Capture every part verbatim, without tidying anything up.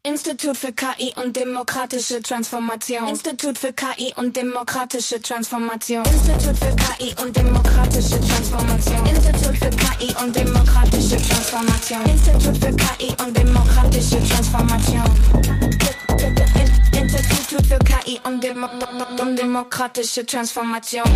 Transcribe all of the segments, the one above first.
Institut für K I und demokratische Transformation. Institut für K I und demokratische Transformation. Institut für K I und demokratische Transformation. Institut für K I und demokratische Transformation. Institut für K I und demokratische Transformation. Institut für K I und Demo und demokratische Transformation.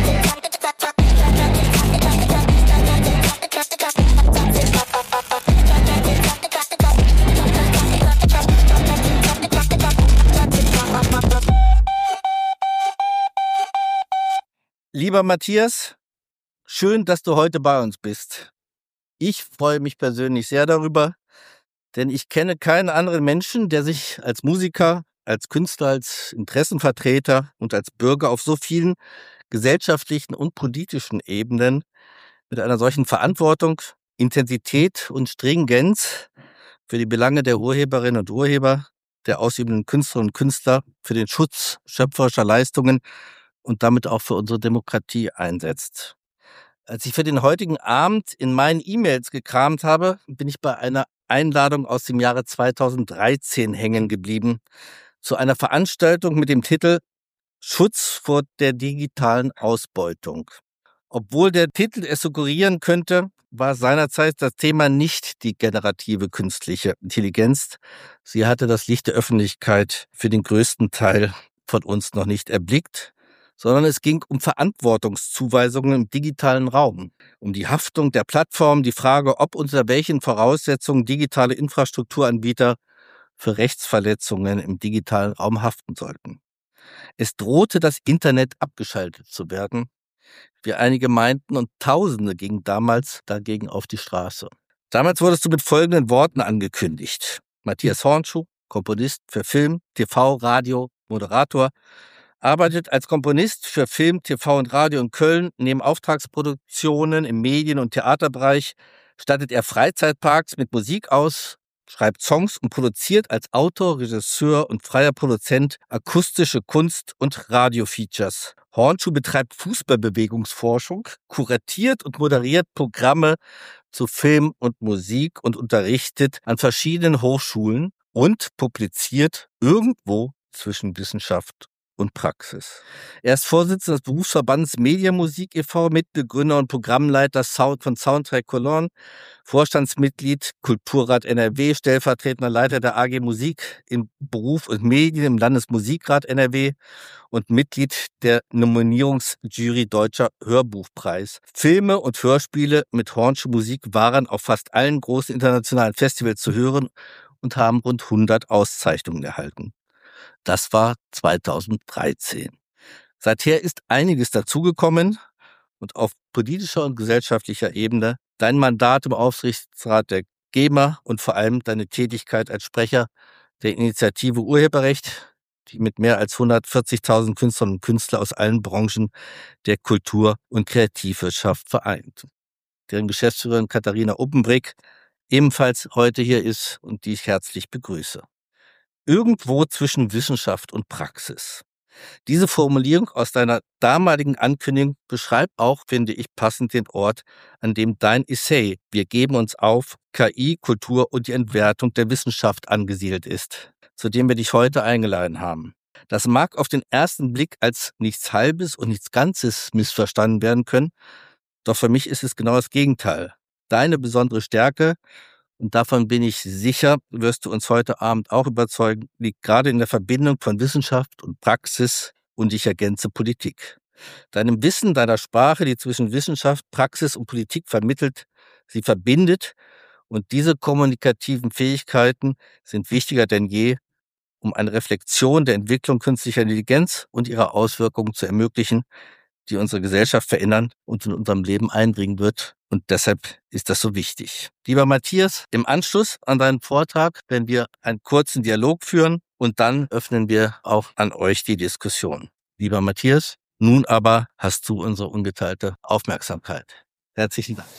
Lieber Matthias, schön, dass du heute bei uns bist. Ich freue mich persönlich sehr darüber, denn ich kenne keinen anderen Menschen, der sich als Musiker, als Künstler, als Interessenvertreter und als Bürger auf so vielen gesellschaftlichen und politischen Ebenen mit einer solchen Verantwortung, Intensität und Stringenz für die Belange der Urheberinnen und Urheber, der ausübenden Künstlerinnen und Künstler, für den Schutz schöpferischer Leistungen und damit auch für unsere Demokratie einsetzt. Als ich für den heutigen Abend in meinen E-Mails gekramt habe, bin ich bei einer Einladung aus dem Jahre zweitausenddreizehn hängen geblieben, zu einer Veranstaltung mit dem Titel Schutz vor der digitalen Ausbeutung. Obwohl der Titel es suggerieren könnte, war seinerzeit das Thema nicht die generative künstliche Intelligenz. Sie hatte das Licht der Öffentlichkeit für den größten Teil von uns noch nicht erblickt, sondern es ging um Verantwortungszuweisungen im digitalen Raum, um die Haftung der Plattform, die Frage, ob unter welchen Voraussetzungen digitale Infrastrukturanbieter für Rechtsverletzungen im digitalen Raum haften sollten. Es drohte, das Internet abgeschaltet zu werden. Wir einige meinten und Tausende gingen damals dagegen auf die Straße. Damals wurdest du mit folgenden Worten angekündigt. Matthias Hornschuh, Komponist für Film, T V, Radio, Moderator, arbeitet als Komponist für Film, T V und Radio in Köln. Neben Auftragsproduktionen im Medien- und Theaterbereich stattet er Freizeitparks mit Musik aus, schreibt Songs und produziert als Autor, Regisseur und freier Produzent akustische Kunst- und Radiofeatures. Hornschuh betreibt Fußballbewegungsforschung, kuratiert und moderiert Programme zu Film und Musik und unterrichtet an verschiedenen Hochschulen und publiziert irgendwo zwischen Wissenschaft und Praxis. Er ist Vorsitzender des Berufsverbands Mediamusik e V, Mitbegründer und Programmleiter Sound von Soundtrack Cologne, Vorstandsmitglied Kulturrat N R W, stellvertretender Leiter der A G Musik im Beruf und Medien im Landesmusikrat N R W und Mitglied der Nominierungsjury Deutscher Hörbuchpreis. Filme und Hörspiele mit Hornschuh Musik waren auf fast allen großen internationalen Festivals zu hören und haben rund hundert Auszeichnungen erhalten. Das war zweitausenddreizehn. Seither ist einiges dazugekommen und auf politischer und gesellschaftlicher Ebene dein Mandat im Aufsichtsrat der GEMA und vor allem deine Tätigkeit als Sprecher der Initiative Urheberrecht, die mit mehr als hundertvierzigtausend Künstlerinnen und Künstlern aus allen Branchen der Kultur- und Kreativwirtschaft vereint. Deren Geschäftsführerin Katharina Uppenbrick ebenfalls heute hier ist und die ich herzlich begrüße. Irgendwo zwischen Wissenschaft und Praxis. Diese Formulierung aus deiner damaligen Ankündigung beschreibt auch, finde ich, passend den Ort, an dem dein Essay "Wir geben uns auf, K I, Kultur und die Entwertung der Wissenschaft" angesiedelt ist, zu dem wir dich heute eingeladen haben. Das mag auf den ersten Blick als nichts Halbes und nichts Ganzes missverstanden werden können, doch für mich ist es genau das Gegenteil. Deine besondere Stärke, und davon bin ich sicher, wirst du uns heute Abend auch überzeugen, liegt gerade in der Verbindung von Wissenschaft und Praxis und ich ergänze Politik. Deinem Wissen, deiner Sprache, die zwischen Wissenschaft, Praxis und Politik vermittelt, sie verbindet, und diese kommunikativen Fähigkeiten sind wichtiger denn je, um eine Reflexion der Entwicklung künstlicher Intelligenz und ihrer Auswirkungen zu ermöglichen, die unsere Gesellschaft verändern und in unserem Leben einbringen wird. Und deshalb ist das so wichtig. Lieber Matthias, im Anschluss an deinen Vortrag werden wir einen kurzen Dialog führen und dann öffnen wir auch an euch die Diskussion. Lieber Matthias, nun aber hast du unsere ungeteilte Aufmerksamkeit. Herzlichen Dank.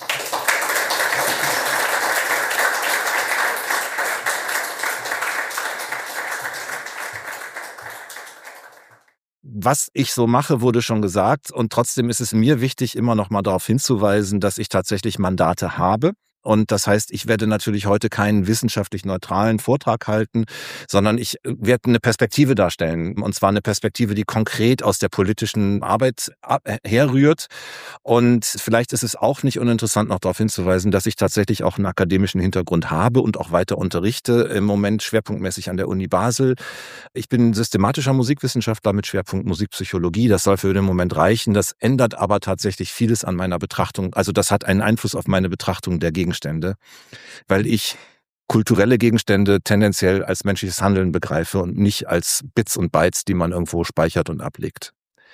Was ich so mache, wurde schon gesagt, und trotzdem ist es mir wichtig, immer noch mal darauf hinzuweisen, dass ich tatsächlich Mandate habe. Und das heißt, ich werde natürlich heute keinen wissenschaftlich neutralen Vortrag halten, sondern ich werde eine Perspektive darstellen. Und zwar eine Perspektive, die konkret aus der politischen Arbeit herrührt. Und vielleicht ist es auch nicht uninteressant, noch darauf hinzuweisen, dass ich tatsächlich auch einen akademischen Hintergrund habe und auch weiter unterrichte. Im Moment schwerpunktmäßig an der Uni Basel. Ich bin systematischer Musikwissenschaftler mit Schwerpunkt Musikpsychologie. Das soll für den Moment reichen. Das ändert aber tatsächlich vieles an meiner Betrachtung. Also das hat einen Einfluss auf meine Betrachtung der Gegenstände, weil ich kulturelle Gegenstände tendenziell als menschliches Handeln begreife und nicht als Bits und Bytes, die man irgendwo speichert und ablegt.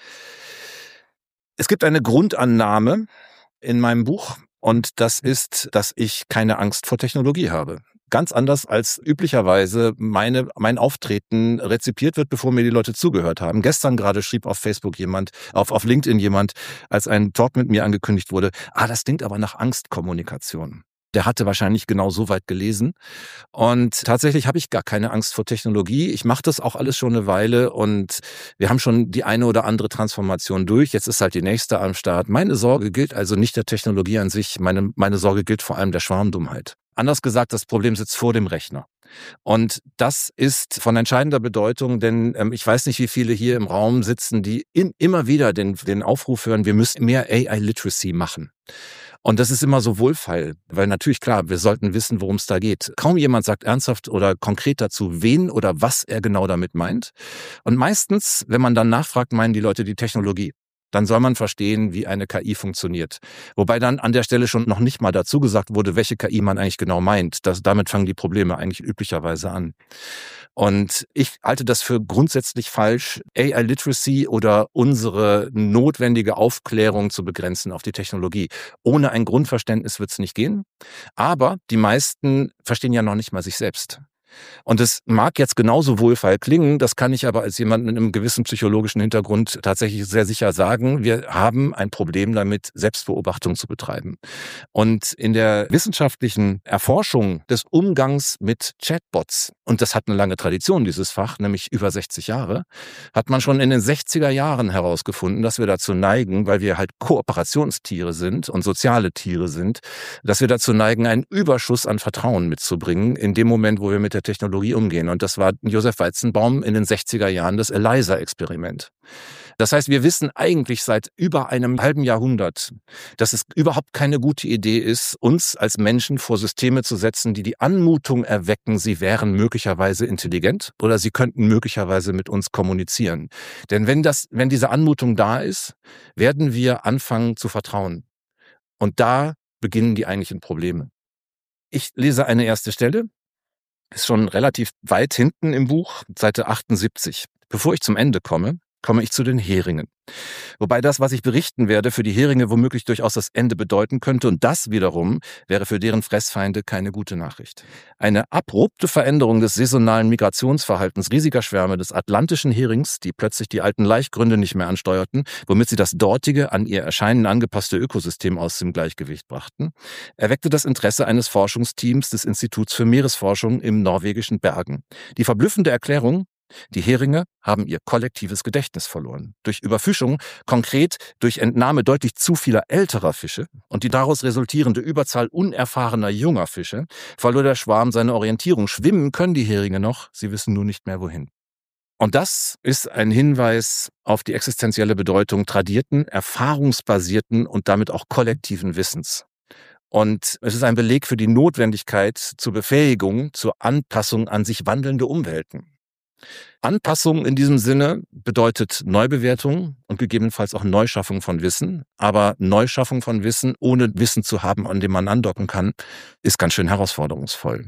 Es gibt eine Grundannahme in meinem Buch und das ist, dass ich keine Angst vor Technologie habe. Ganz anders als üblicherweise meine, mein Auftreten rezipiert wird, bevor mir die Leute zugehört haben. Gestern gerade schrieb auf Facebook jemand, auf, auf LinkedIn jemand, als ein Talk mit mir angekündigt wurde, ah, das klingt aber nach Angstkommunikation. Der hatte wahrscheinlich genau so weit gelesen. Und tatsächlich habe ich gar keine Angst vor Technologie. Ich mache das auch alles schon eine Weile und wir haben schon die eine oder andere Transformation durch. Jetzt ist halt die nächste am Start. Meine Sorge gilt also nicht der Technologie an sich. Meine, meine Sorge gilt vor allem der Schwarmdummheit. Anders gesagt, das Problem sitzt vor dem Rechner. Und das ist von entscheidender Bedeutung, denn ähm, ich weiß nicht, wie viele hier im Raum sitzen, die in, immer wieder den, den Aufruf hören, wir müssen mehr A I-Literacy machen. Und das ist immer so wohlfeil, weil natürlich klar, wir sollten wissen, worum es da geht. Kaum jemand sagt ernsthaft oder konkret dazu, wen oder was er genau damit meint. Und meistens, wenn man dann nachfragt, meinen die Leute die Technologie. Dann soll man verstehen, wie eine K I funktioniert. Wobei dann an der Stelle schon noch nicht mal dazu gesagt wurde, welche K I man eigentlich genau meint. Das, damit fangen die Probleme eigentlich üblicherweise an. Und ich halte das für grundsätzlich falsch, A I-Literacy oder unsere notwendige Aufklärung zu begrenzen auf die Technologie. Ohne ein Grundverständnis wird es nicht gehen. Aber die meisten verstehen ja noch nicht mal sich selbst. Und es mag jetzt genauso wohlfeil klingen, das kann ich aber als jemand mit einem gewissen psychologischen Hintergrund tatsächlich sehr sicher sagen. Wir haben ein Problem damit, Selbstbeobachtung zu betreiben. Und in der wissenschaftlichen Erforschung des Umgangs mit Chatbots, und das hat eine lange Tradition, dieses Fach, nämlich über sechzig Jahre, hat man schon in den sechziger Jahren herausgefunden, dass wir dazu neigen, weil wir halt Kooperationstiere sind und soziale Tiere sind, dass wir dazu neigen, einen Überschuss an Vertrauen mitzubringen in dem Moment, wo wir mit der Technologie umgehen. Und das war Josef Weizenbaum in den sechziger Jahren, das ELIZA-Experiment. Das heißt, wir wissen eigentlich seit über einem halben Jahrhundert, dass es überhaupt keine gute Idee ist, uns als Menschen vor Systeme zu setzen, die die Anmutung erwecken, sie wären möglicherweise intelligent oder sie könnten möglicherweise mit uns kommunizieren. Denn wenn das, wenn diese Anmutung da ist, werden wir anfangen zu vertrauen. Und da beginnen die eigentlichen Probleme. Ich lese eine erste Stelle. Ist schon relativ weit hinten im Buch, Seite achtundsiebzig. Bevor ich zum Ende komme, komme ich zu den Heringen. Wobei das, was ich berichten werde, für die Heringe womöglich durchaus das Ende bedeuten könnte und das wiederum wäre für deren Fressfeinde keine gute Nachricht. Eine abrupte Veränderung des saisonalen Migrationsverhaltens riesiger Schwärme des atlantischen Herings, die plötzlich die alten Laichgründe nicht mehr ansteuerten, womit sie das dortige, an ihr Erscheinen angepasste Ökosystem aus dem Gleichgewicht brachten, erweckte das Interesse eines Forschungsteams des Instituts für Meeresforschung im norwegischen Bergen. Die verblüffende Erklärung: Die Heringe haben ihr kollektives Gedächtnis verloren. Durch Überfischung, konkret durch Entnahme deutlich zu vieler älterer Fische und die daraus resultierende Überzahl unerfahrener junger Fische, verlor der Schwarm seine Orientierung. Schwimmen können die Heringe noch, sie wissen nur nicht mehr wohin. Und das ist ein Hinweis auf die existenzielle Bedeutung tradierten, erfahrungsbasierten und damit auch kollektiven Wissens. Und es ist ein Beleg für die Notwendigkeit zur Befähigung, zur Anpassung an sich wandelnde Umwelten. Anpassung in diesem Sinne bedeutet Neubewertung und gegebenenfalls auch Neuschaffung von Wissen. Aber Neuschaffung von Wissen, ohne Wissen zu haben, an dem man andocken kann, ist ganz schön herausforderungsvoll.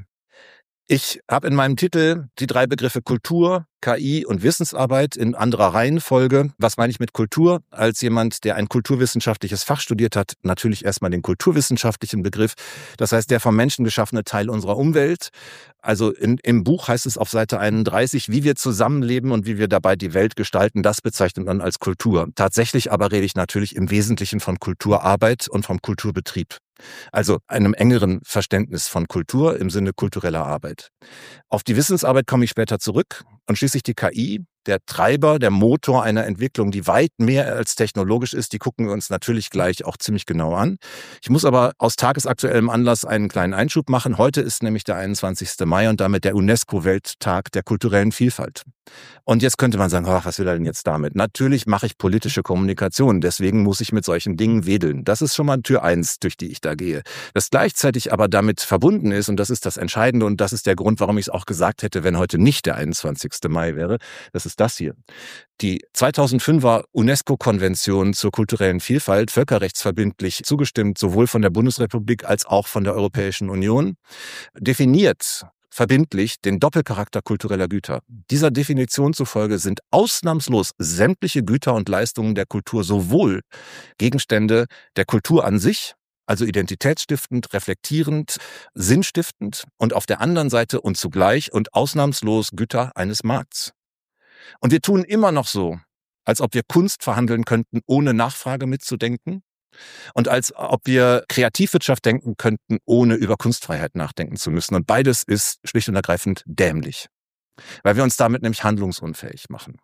Ich habe in meinem Titel die drei Begriffe Kultur, K I und Wissensarbeit in anderer Reihenfolge. Was meine ich mit Kultur? Als jemand, der ein kulturwissenschaftliches Fach studiert hat, natürlich erstmal den kulturwissenschaftlichen Begriff. Das heißt, der vom Menschen geschaffene Teil unserer Umwelt. Also in, im Buch heißt es auf Seite einunddreißig, wie wir zusammenleben und wie wir dabei die Welt gestalten. Das bezeichnet man als Kultur. Tatsächlich aber rede ich natürlich im Wesentlichen von Kulturarbeit und vom Kulturbetrieb. Also einem engeren Verständnis von Kultur im Sinne kultureller Arbeit. Auf die Wissensarbeit komme ich später zurück. Und schließlich die K I, der Treiber, der Motor einer Entwicklung, die weit mehr als technologisch ist, die gucken wir uns natürlich gleich auch ziemlich genau an. Ich muss aber aus tagesaktuellem Anlass einen kleinen Einschub machen. Heute ist nämlich der einundzwanzigster Mai und damit der UNESCO-Welttag der kulturellen Vielfalt. Und jetzt könnte man sagen, ach, was will er denn jetzt damit? Natürlich mache ich politische Kommunikation, deswegen muss ich mit solchen Dingen wedeln. Das ist schon mal Tür eins, durch die ich da gehe. Das gleichzeitig aber damit verbunden ist, und das ist das Entscheidende und das ist der Grund, warum ich es auch gesagt hätte, wenn heute nicht der einundzwanzigster Mai wäre, das ist das hier. Die zweitausendfünfer UNESCO-Konvention zur kulturellen Vielfalt, völkerrechtsverbindlich zugestimmt, sowohl von der Bundesrepublik als auch von der Europäischen Union, definiert verbindlich den Doppelcharakter kultureller Güter. Dieser Definition zufolge sind ausnahmslos sämtliche Güter und Leistungen der Kultur sowohl Gegenstände der Kultur an sich, also identitätsstiftend, reflektierend, sinnstiftend und auf der anderen Seite und zugleich und ausnahmslos Güter eines Markts. Und wir tun immer noch so, als ob wir Kunst verhandeln könnten, ohne Nachfrage mitzudenken und als ob wir Kreativwirtschaft denken könnten, ohne über Kunstfreiheit nachdenken zu müssen. Und beides ist schlicht und ergreifend dämlich, weil wir uns damit nämlich handlungsunfähig machen.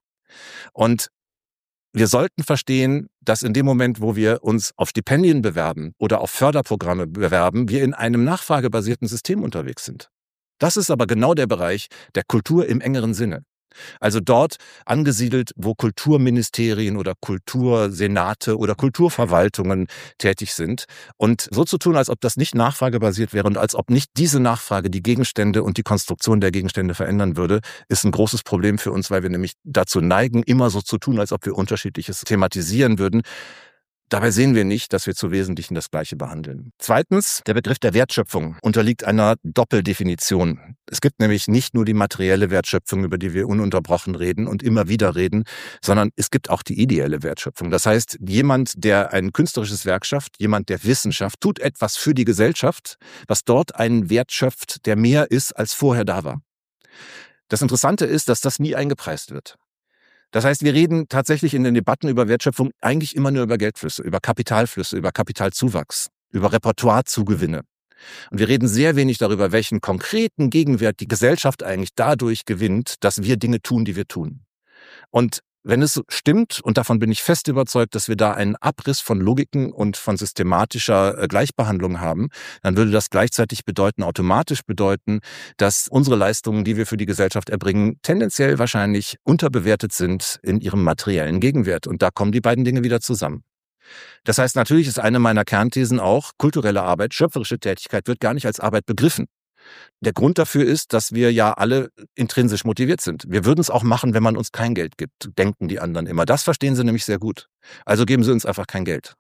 Und wir sollten verstehen, dass in dem Moment, wo wir uns auf Stipendien bewerben oder auf Förderprogramme bewerben, wir in einem nachfragebasierten System unterwegs sind. Das ist aber genau der Bereich der Kultur im engeren Sinne. Also dort angesiedelt, wo Kulturministerien oder Kultursenate oder Kulturverwaltungen tätig sind. Und so zu tun, als ob das nicht nachfragebasiert wäre und als ob nicht diese Nachfrage die Gegenstände und die Konstruktion der Gegenstände verändern würde, ist ein großes Problem für uns, weil wir nämlich dazu neigen, immer so zu tun, als ob wir Unterschiedliches thematisieren würden. Dabei sehen wir nicht, dass wir zu Wesentlichen das Gleiche behandeln. Zweitens, der Begriff der Wertschöpfung unterliegt einer Doppeldefinition. Es gibt nämlich nicht nur die materielle Wertschöpfung, über die wir ununterbrochen reden und immer wieder reden, sondern es gibt auch die ideelle Wertschöpfung. Das heißt, jemand, der ein künstlerisches Werk schafft, jemand, der Wissenschaft, tut etwas für die Gesellschaft, was dort einen Wert schöpft, der mehr ist, als vorher da war. Das Interessante ist, dass das nie eingepreist wird. Das heißt, wir reden tatsächlich in den Debatten über Wertschöpfung eigentlich immer nur über Geldflüsse, über Kapitalflüsse, über Kapitalzuwachs, über Repertoirezugewinne. Und wir reden sehr wenig darüber, welchen konkreten Gegenwert die Gesellschaft eigentlich dadurch gewinnt, dass wir Dinge tun, die wir tun. Und wenn es stimmt, und davon bin ich fest überzeugt, dass wir da einen Abriss von Logiken und von systematischer Gleichbehandlung haben, dann würde das gleichzeitig bedeuten, automatisch bedeuten, dass unsere Leistungen, die wir für die Gesellschaft erbringen, tendenziell wahrscheinlich unterbewertet sind in ihrem materiellen Gegenwert. Und da kommen die beiden Dinge wieder zusammen. Das heißt, natürlich ist eine meiner Kernthesen auch, kulturelle Arbeit, schöpferische Tätigkeit wird gar nicht als Arbeit begriffen. Der Grund dafür ist, dass wir ja alle intrinsisch motiviert sind. Wir würden es auch machen, wenn man uns kein Geld gibt, denken die anderen immer. Das verstehen sie nämlich sehr gut. Also geben sie uns einfach kein Geld.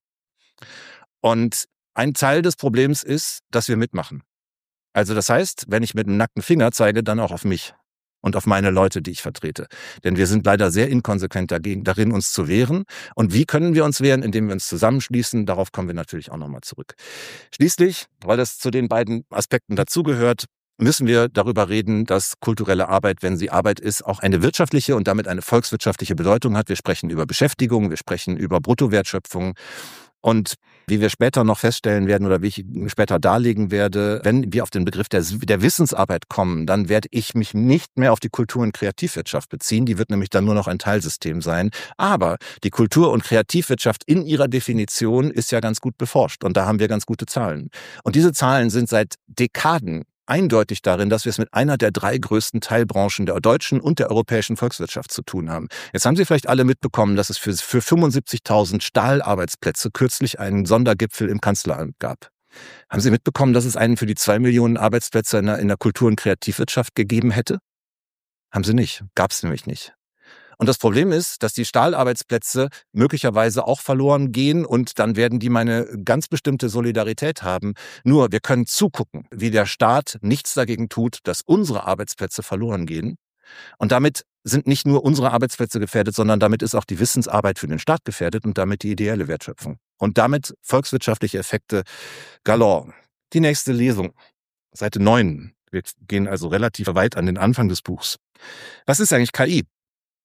Und ein Teil des Problems ist, dass wir mitmachen. Also das heißt, wenn ich mit einem nackten Finger zeige, dann auch auf mich und auf meine Leute, die ich vertrete. Denn wir sind leider sehr inkonsequent dagegen, darin, uns zu wehren. Und wie können wir uns wehren? Indem wir uns zusammenschließen. Darauf kommen wir natürlich auch nochmal zurück. Schließlich, weil das zu den beiden Aspekten dazugehört, müssen wir darüber reden, dass kulturelle Arbeit, wenn sie Arbeit ist, auch eine wirtschaftliche und damit eine volkswirtschaftliche Bedeutung hat. Wir sprechen über Beschäftigung, wir sprechen über Bruttowertschöpfung. Und wie wir später noch feststellen werden oder wie ich später darlegen werde, wenn wir auf den Begriff der, der Wissensarbeit kommen, dann werde ich mich nicht mehr auf die Kultur- und Kreativwirtschaft beziehen. Die wird nämlich dann nur noch ein Teilsystem sein. Aber die Kultur- und Kreativwirtschaft in ihrer Definition ist ja ganz gut beforscht. Und da haben wir ganz gute Zahlen. Und diese Zahlen sind seit Dekaden eindeutig darin, dass wir es mit einer der drei größten Teilbranchen der deutschen und der europäischen Volkswirtschaft zu tun haben. Jetzt haben Sie vielleicht alle mitbekommen, dass es für, für fünfundsiebzigtausend Stahlarbeitsplätze kürzlich einen Sondergipfel im Kanzleramt gab. Haben Sie mitbekommen, dass es einen für die zwei Millionen Arbeitsplätze in der, in der Kultur- und Kreativwirtschaft gegeben hätte? Haben Sie nicht. Gab es nämlich nicht. Und das Problem ist, dass die Stahlarbeitsplätze möglicherweise auch verloren gehen und dann werden die meine ganz bestimmte Solidarität haben. Nur wir können zugucken, wie der Staat nichts dagegen tut, dass unsere Arbeitsplätze verloren gehen. Und damit sind nicht nur unsere Arbeitsplätze gefährdet, sondern damit ist auch die Wissensarbeit für den Staat gefährdet und damit die ideelle Wertschöpfung. Und damit volkswirtschaftliche Effekte galore. Die nächste Lesung, Seite neun. Wir gehen also relativ weit an den Anfang des Buchs. Was ist eigentlich K I?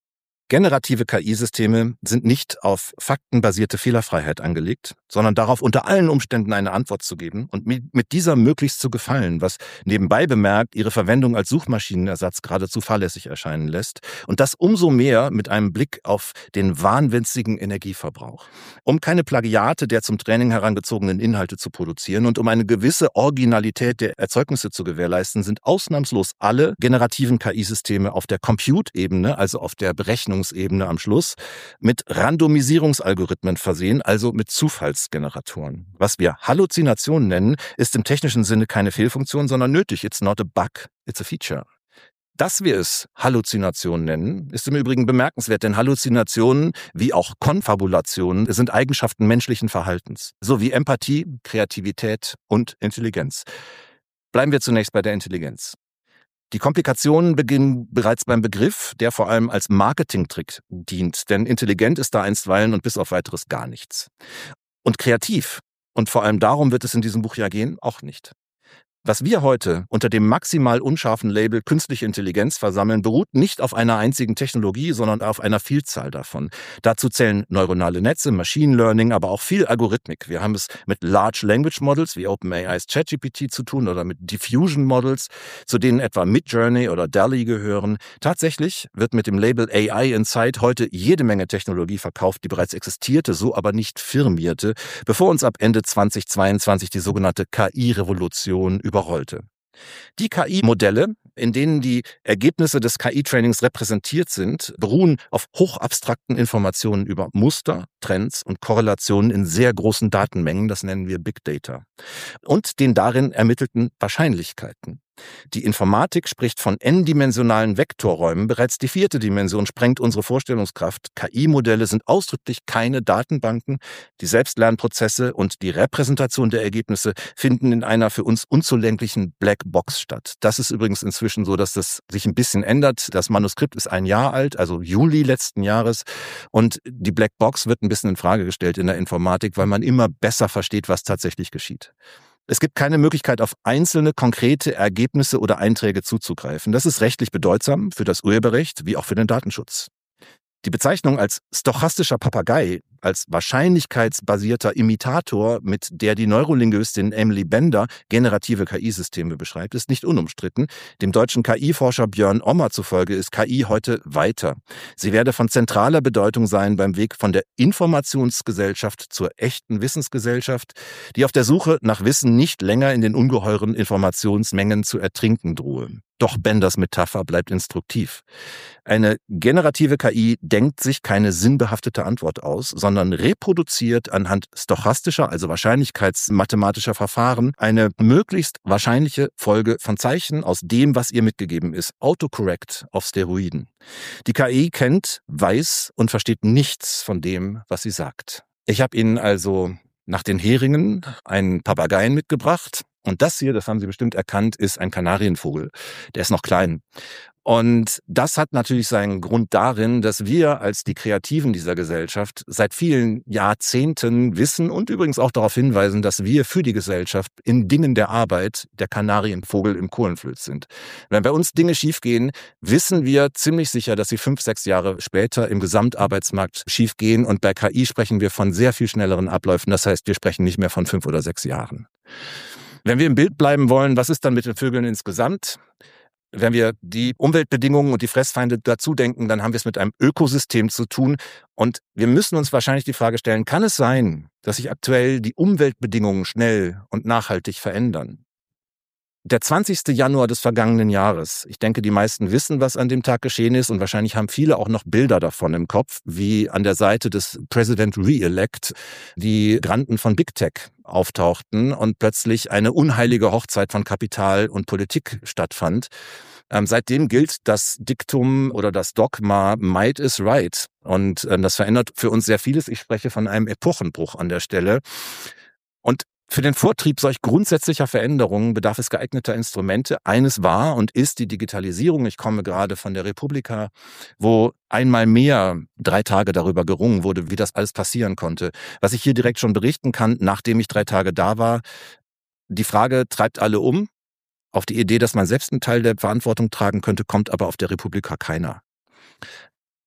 Generative K I-Systeme sind nicht auf faktenbasierte Fehlerfreiheit angelegt, sondern darauf, unter allen Umständen eine Antwort zu geben und mit dieser möglichst zu gefallen, was nebenbei bemerkt ihre Verwendung als Suchmaschinenersatz geradezu fahrlässig erscheinen lässt. Und das umso mehr mit einem Blick auf den wahnwitzigen Energieverbrauch. Um keine Plagiate der zum Training herangezogenen Inhalte zu produzieren und um eine gewisse Originalität der Erzeugnisse zu gewährleisten, sind ausnahmslos alle generativen K I-Systeme auf der Compute-Ebene, also auf der Berechnungsebene am Schluss, mit Randomisierungsalgorithmen versehen, also mit Zufallsgeneratoren. Was wir Halluzination nennen, ist im technischen Sinne keine Fehlfunktion, sondern nötig. It's not a bug, it's a feature. Dass wir es Halluzination nennen, ist im Übrigen bemerkenswert, denn Halluzinationen wie auch Konfabulationen sind Eigenschaften menschlichen Verhaltens, sowie Empathie, Kreativität und Intelligenz. Bleiben wir zunächst bei der Intelligenz. Die Komplikationen beginnen bereits beim Begriff, der vor allem als Marketingtrick dient, denn intelligent ist da einstweilen und bis auf weiteres gar nichts. Und kreativ, und vor allem darum wird es in diesem Buch ja gehen, auch nicht. Was wir heute unter dem maximal unscharfen Label künstliche Intelligenz versammeln, beruht nicht auf einer einzigen Technologie, sondern auf einer Vielzahl davon. Dazu zählen neuronale Netze, Machine Learning, aber auch viel Algorithmik. Wir haben es mit Large Language Models wie OpenAI's ChatGPT zu tun oder mit Diffusion Models, zu denen etwa Midjourney oder DALL-E gehören. Tatsächlich wird mit dem Label A I Insight heute jede Menge Technologie verkauft, die bereits existierte, so aber nicht firmierte, bevor uns ab Ende zweitausendzweiundzwanzig die sogenannte K I-Revolution überrollte. Die K I-Modelle, in denen die Ergebnisse des K I-Trainings repräsentiert sind, beruhen auf hochabstrakten Informationen über Muster, Trends und Korrelationen in sehr großen Datenmengen, das nennen wir Big Data, und den darin ermittelten Wahrscheinlichkeiten. Die Informatik spricht von n-dimensionalen Vektorräumen. Bereits die vierte Dimension sprengt unsere Vorstellungskraft. K I-Modelle sind ausdrücklich keine Datenbanken. Die Selbstlernprozesse und die Repräsentation der Ergebnisse finden in einer für uns unzulänglichen Blackbox statt. Das ist übrigens inzwischen so, dass das sich ein bisschen ändert. Das Manuskript ist ein Jahr alt, also Juli letzten Jahres. Und die Blackbox wird ein bisschen in Frage gestellt in der Informatik, weil man immer besser versteht, was tatsächlich geschieht. Es gibt keine Möglichkeit, auf einzelne konkrete Ergebnisse oder Einträge zuzugreifen. Das ist rechtlich bedeutsam für das Urheberrecht wie auch für den Datenschutz. Die Bezeichnung als stochastischer Papagei, als wahrscheinlichkeitsbasierter Imitator, mit der die Neurolinguistin Emily Bender generative K I-Systeme beschreibt, ist nicht unumstritten. Dem deutschen K I-Forscher Björn Ommer zufolge ist K I heute weiter. Sie werde von zentraler Bedeutung sein beim Weg von der Informationsgesellschaft zur echten Wissensgesellschaft, die auf der Suche nach Wissen nicht länger in den ungeheuren Informationsmengen zu ertrinken drohe. Doch Benders Metapher bleibt instruktiv. Eine generative K I denkt sich keine sinnbehaftete Antwort aus, sondern reproduziert anhand stochastischer, also wahrscheinlichkeitsmathematischer Verfahren, eine möglichst wahrscheinliche Folge von Zeichen aus dem, was ihr mitgegeben ist. Autocorrect auf Steroiden. Die K I kennt, weiß und versteht nichts von dem, was sie sagt. Ich habe Ihnen also nach den Heringen einen Papageien mitgebracht. Und das hier, das haben Sie bestimmt erkannt, ist ein Kanarienvogel. Der ist noch klein. Und das hat natürlich seinen Grund darin, dass wir als die Kreativen dieser Gesellschaft seit vielen Jahrzehnten wissen und übrigens auch darauf hinweisen, dass wir für die Gesellschaft in Dingen der Arbeit der Kanarienvogel im Kohlenflöz sind. Wenn bei uns Dinge schiefgehen, wissen wir ziemlich sicher, dass sie fünf, sechs Jahre später im Gesamtarbeitsmarkt schiefgehen. Und bei K I sprechen wir von sehr viel schnelleren Abläufen. Das heißt, wir sprechen nicht mehr von fünf oder sechs Jahren. Wenn wir im Bild bleiben wollen, was ist dann mit den Vögeln insgesamt? Wenn wir die Umweltbedingungen und die Fressfeinde dazu denken, dann haben wir es mit einem Ökosystem zu tun. Und wir müssen uns wahrscheinlich die Frage stellen, kann es sein, dass sich aktuell die Umweltbedingungen schnell und nachhaltig verändern? Der zwanzigste Januar des vergangenen Jahres. Ich denke, die meisten wissen, was an dem Tag geschehen ist und wahrscheinlich haben viele auch noch Bilder davon im Kopf, wie an der Seite des President Re-elect die Granden von Big Tech auftauchten und plötzlich eine unheilige Hochzeit von Kapital und Politik stattfand. Ähm, seitdem gilt das Diktum oder das Dogma Might is right. Und äh, das verändert für uns sehr vieles. Ich spreche von einem Epochenbruch an der Stelle. Und für den Vortrieb solch grundsätzlicher Veränderungen bedarf es geeigneter Instrumente. Eines war und ist die Digitalisierung. Ich komme gerade von der Republika, wo einmal mehr drei Tage darüber gerungen wurde, wie das alles passieren konnte. Was ich hier direkt schon berichten kann, nachdem ich drei Tage da war, die Frage treibt alle um. Auf die Idee, dass man selbst einen Teil der Verantwortung tragen könnte, kommt aber auf der Republika keiner.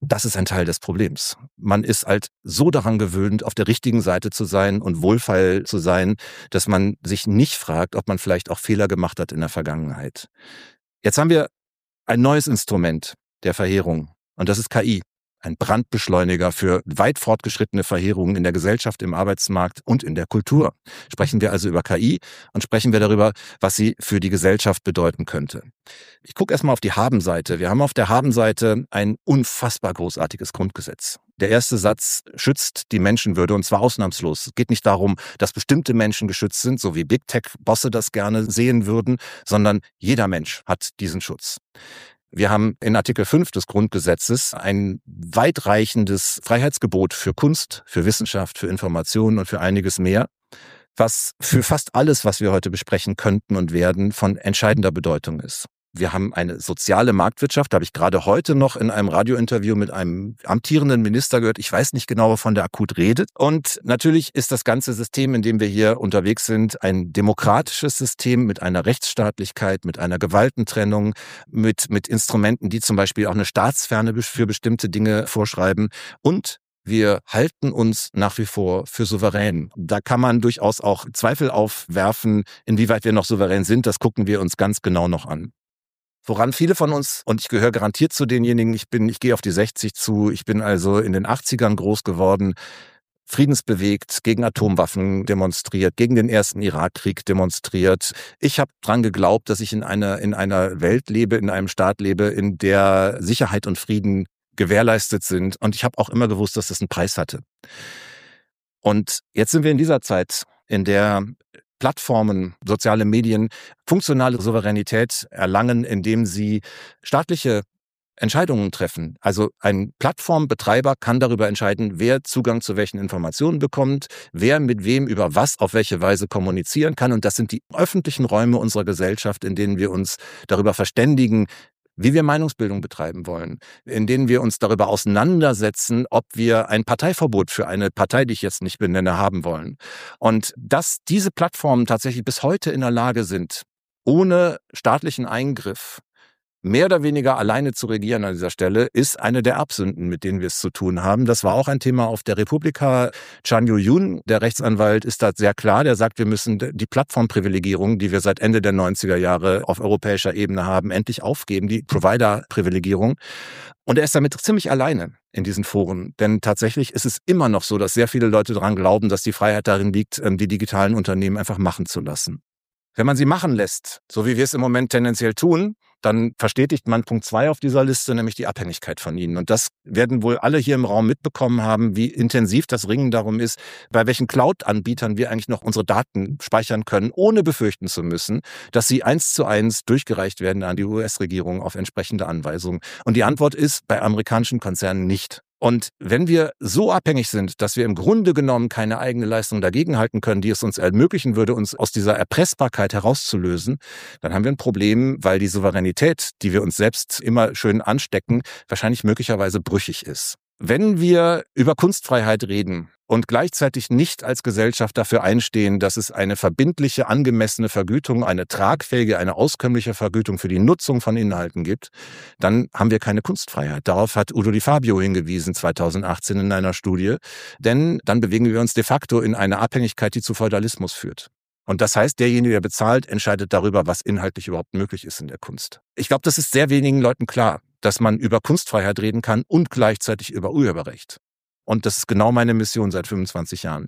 Das ist ein Teil des Problems. Man ist halt so daran gewöhnt, auf der richtigen Seite zu sein und wohlfeil zu sein, dass man sich nicht fragt, ob man vielleicht auch Fehler gemacht hat in der Vergangenheit. Jetzt haben wir ein neues Instrument der Verheerung und das ist K I. Ein Brandbeschleuniger für weit fortgeschrittene Verheerungen in der Gesellschaft, im Arbeitsmarkt und in der Kultur. Sprechen wir also über K I und sprechen wir darüber, was sie für die Gesellschaft bedeuten könnte. Ich gucke erstmal auf die Habenseite. Wir haben auf der Habenseite ein unfassbar großartiges Grundgesetz. Der erste Satz schützt die Menschenwürde und zwar ausnahmslos. Es geht nicht darum, dass bestimmte Menschen geschützt sind, so wie Big Tech-Bosse das gerne sehen würden, sondern jeder Mensch hat diesen Schutz. Wir haben in Artikel fünf des Grundgesetzes ein weitreichendes Freiheitsgebot für Kunst, für Wissenschaft, für Information und für einiges mehr, was für fast alles, was wir heute besprechen könnten und werden, von entscheidender Bedeutung ist. Wir haben eine soziale Marktwirtschaft, da habe ich gerade heute noch in einem Radiointerview mit einem amtierenden Minister gehört. Ich weiß nicht genau, wovon der akut redet. Und natürlich ist das ganze System, in dem wir hier unterwegs sind, ein demokratisches System mit einer Rechtsstaatlichkeit, mit einer Gewaltentrennung, mit, mit Instrumenten, die zum Beispiel auch eine Staatsferne für bestimmte Dinge vorschreiben. Und wir halten uns nach wie vor für souverän. Da kann man durchaus auch Zweifel aufwerfen, inwieweit wir noch souverän sind. Das gucken wir uns ganz genau noch an. Woran viele von uns, und ich gehöre garantiert zu denjenigen, ich bin, ich gehe auf die sechzig zu, ich bin also in den achtzigern groß geworden, friedensbewegt, gegen Atomwaffen demonstriert, gegen den ersten Irakkrieg demonstriert. Ich habe dran geglaubt, dass ich in einer, in einer Welt lebe, in einem Staat lebe, in der Sicherheit und Frieden gewährleistet sind. Und ich habe auch immer gewusst, dass das einen Preis hatte. Und jetzt sind wir in dieser Zeit, in der Plattformen, soziale Medien funktionale Souveränität erlangen, indem sie staatliche Entscheidungen treffen. Also ein Plattformbetreiber kann darüber entscheiden, wer Zugang zu welchen Informationen bekommt, wer mit wem über was auf welche Weise kommunizieren kann. Und das sind die öffentlichen Räume unserer Gesellschaft, in denen wir uns darüber verständigen, wie wir Meinungsbildung betreiben wollen, in denen wir uns darüber auseinandersetzen, ob wir ein Parteiverbot für eine Partei, die ich jetzt nicht benenne, haben wollen. Und dass diese Plattformen tatsächlich bis heute in der Lage sind, ohne staatlichen Eingriff mehr oder weniger alleine zu regieren an dieser Stelle, ist eine der Erbsünden, mit denen wir es zu tun haben. Das war auch ein Thema auf der Republika. Chan Yu-Yun, der Rechtsanwalt, ist da sehr klar. Der sagt, wir müssen die Plattformprivilegierung, die wir seit Ende der neunziger Jahre auf europäischer Ebene haben, endlich aufgeben, die Provider-Privilegierung. Und er ist damit ziemlich alleine in diesen Foren. Denn tatsächlich ist es immer noch so, dass sehr viele Leute daran glauben, dass die Freiheit darin liegt, die digitalen Unternehmen einfach machen zu lassen. Wenn man sie machen lässt, so wie wir es im Moment tendenziell tun, dann verstetigt man Punkt zwei auf dieser Liste, nämlich die Abhängigkeit von ihnen. Und das werden wohl alle hier im Raum mitbekommen haben, wie intensiv das Ringen darum ist, bei welchen Cloud-Anbietern wir eigentlich noch unsere Daten speichern können, ohne befürchten zu müssen, dass sie eins zu eins durchgereicht werden an die U S-Regierung auf entsprechende Anweisungen. Und die Antwort ist bei amerikanischen Konzernen nicht. Und wenn wir so abhängig sind, dass wir im Grunde genommen keine eigene Leistung dagegenhalten können, die es uns ermöglichen würde, uns aus dieser Erpressbarkeit herauszulösen, dann haben wir ein Problem, weil die Souveränität, die wir uns selbst immer schön anstecken, wahrscheinlich möglicherweise brüchig ist. Wenn wir über Kunstfreiheit reden und gleichzeitig nicht als Gesellschaft dafür einstehen, dass es eine verbindliche, angemessene Vergütung, eine tragfähige, eine auskömmliche Vergütung für die Nutzung von Inhalten gibt, dann haben wir keine Kunstfreiheit. Darauf hat Udo Di Fabio hingewiesen zweitausendachtzehn in einer Studie. Denn dann bewegen wir uns de facto in eine Abhängigkeit, die zu Feudalismus führt. Und das heißt, derjenige, der bezahlt, entscheidet darüber, was inhaltlich überhaupt möglich ist in der Kunst. Ich glaube, das ist sehr wenigen Leuten klar, dass man über Kunstfreiheit reden kann und gleichzeitig über Urheberrecht. Und das ist genau meine Mission seit fünfundzwanzig Jahren.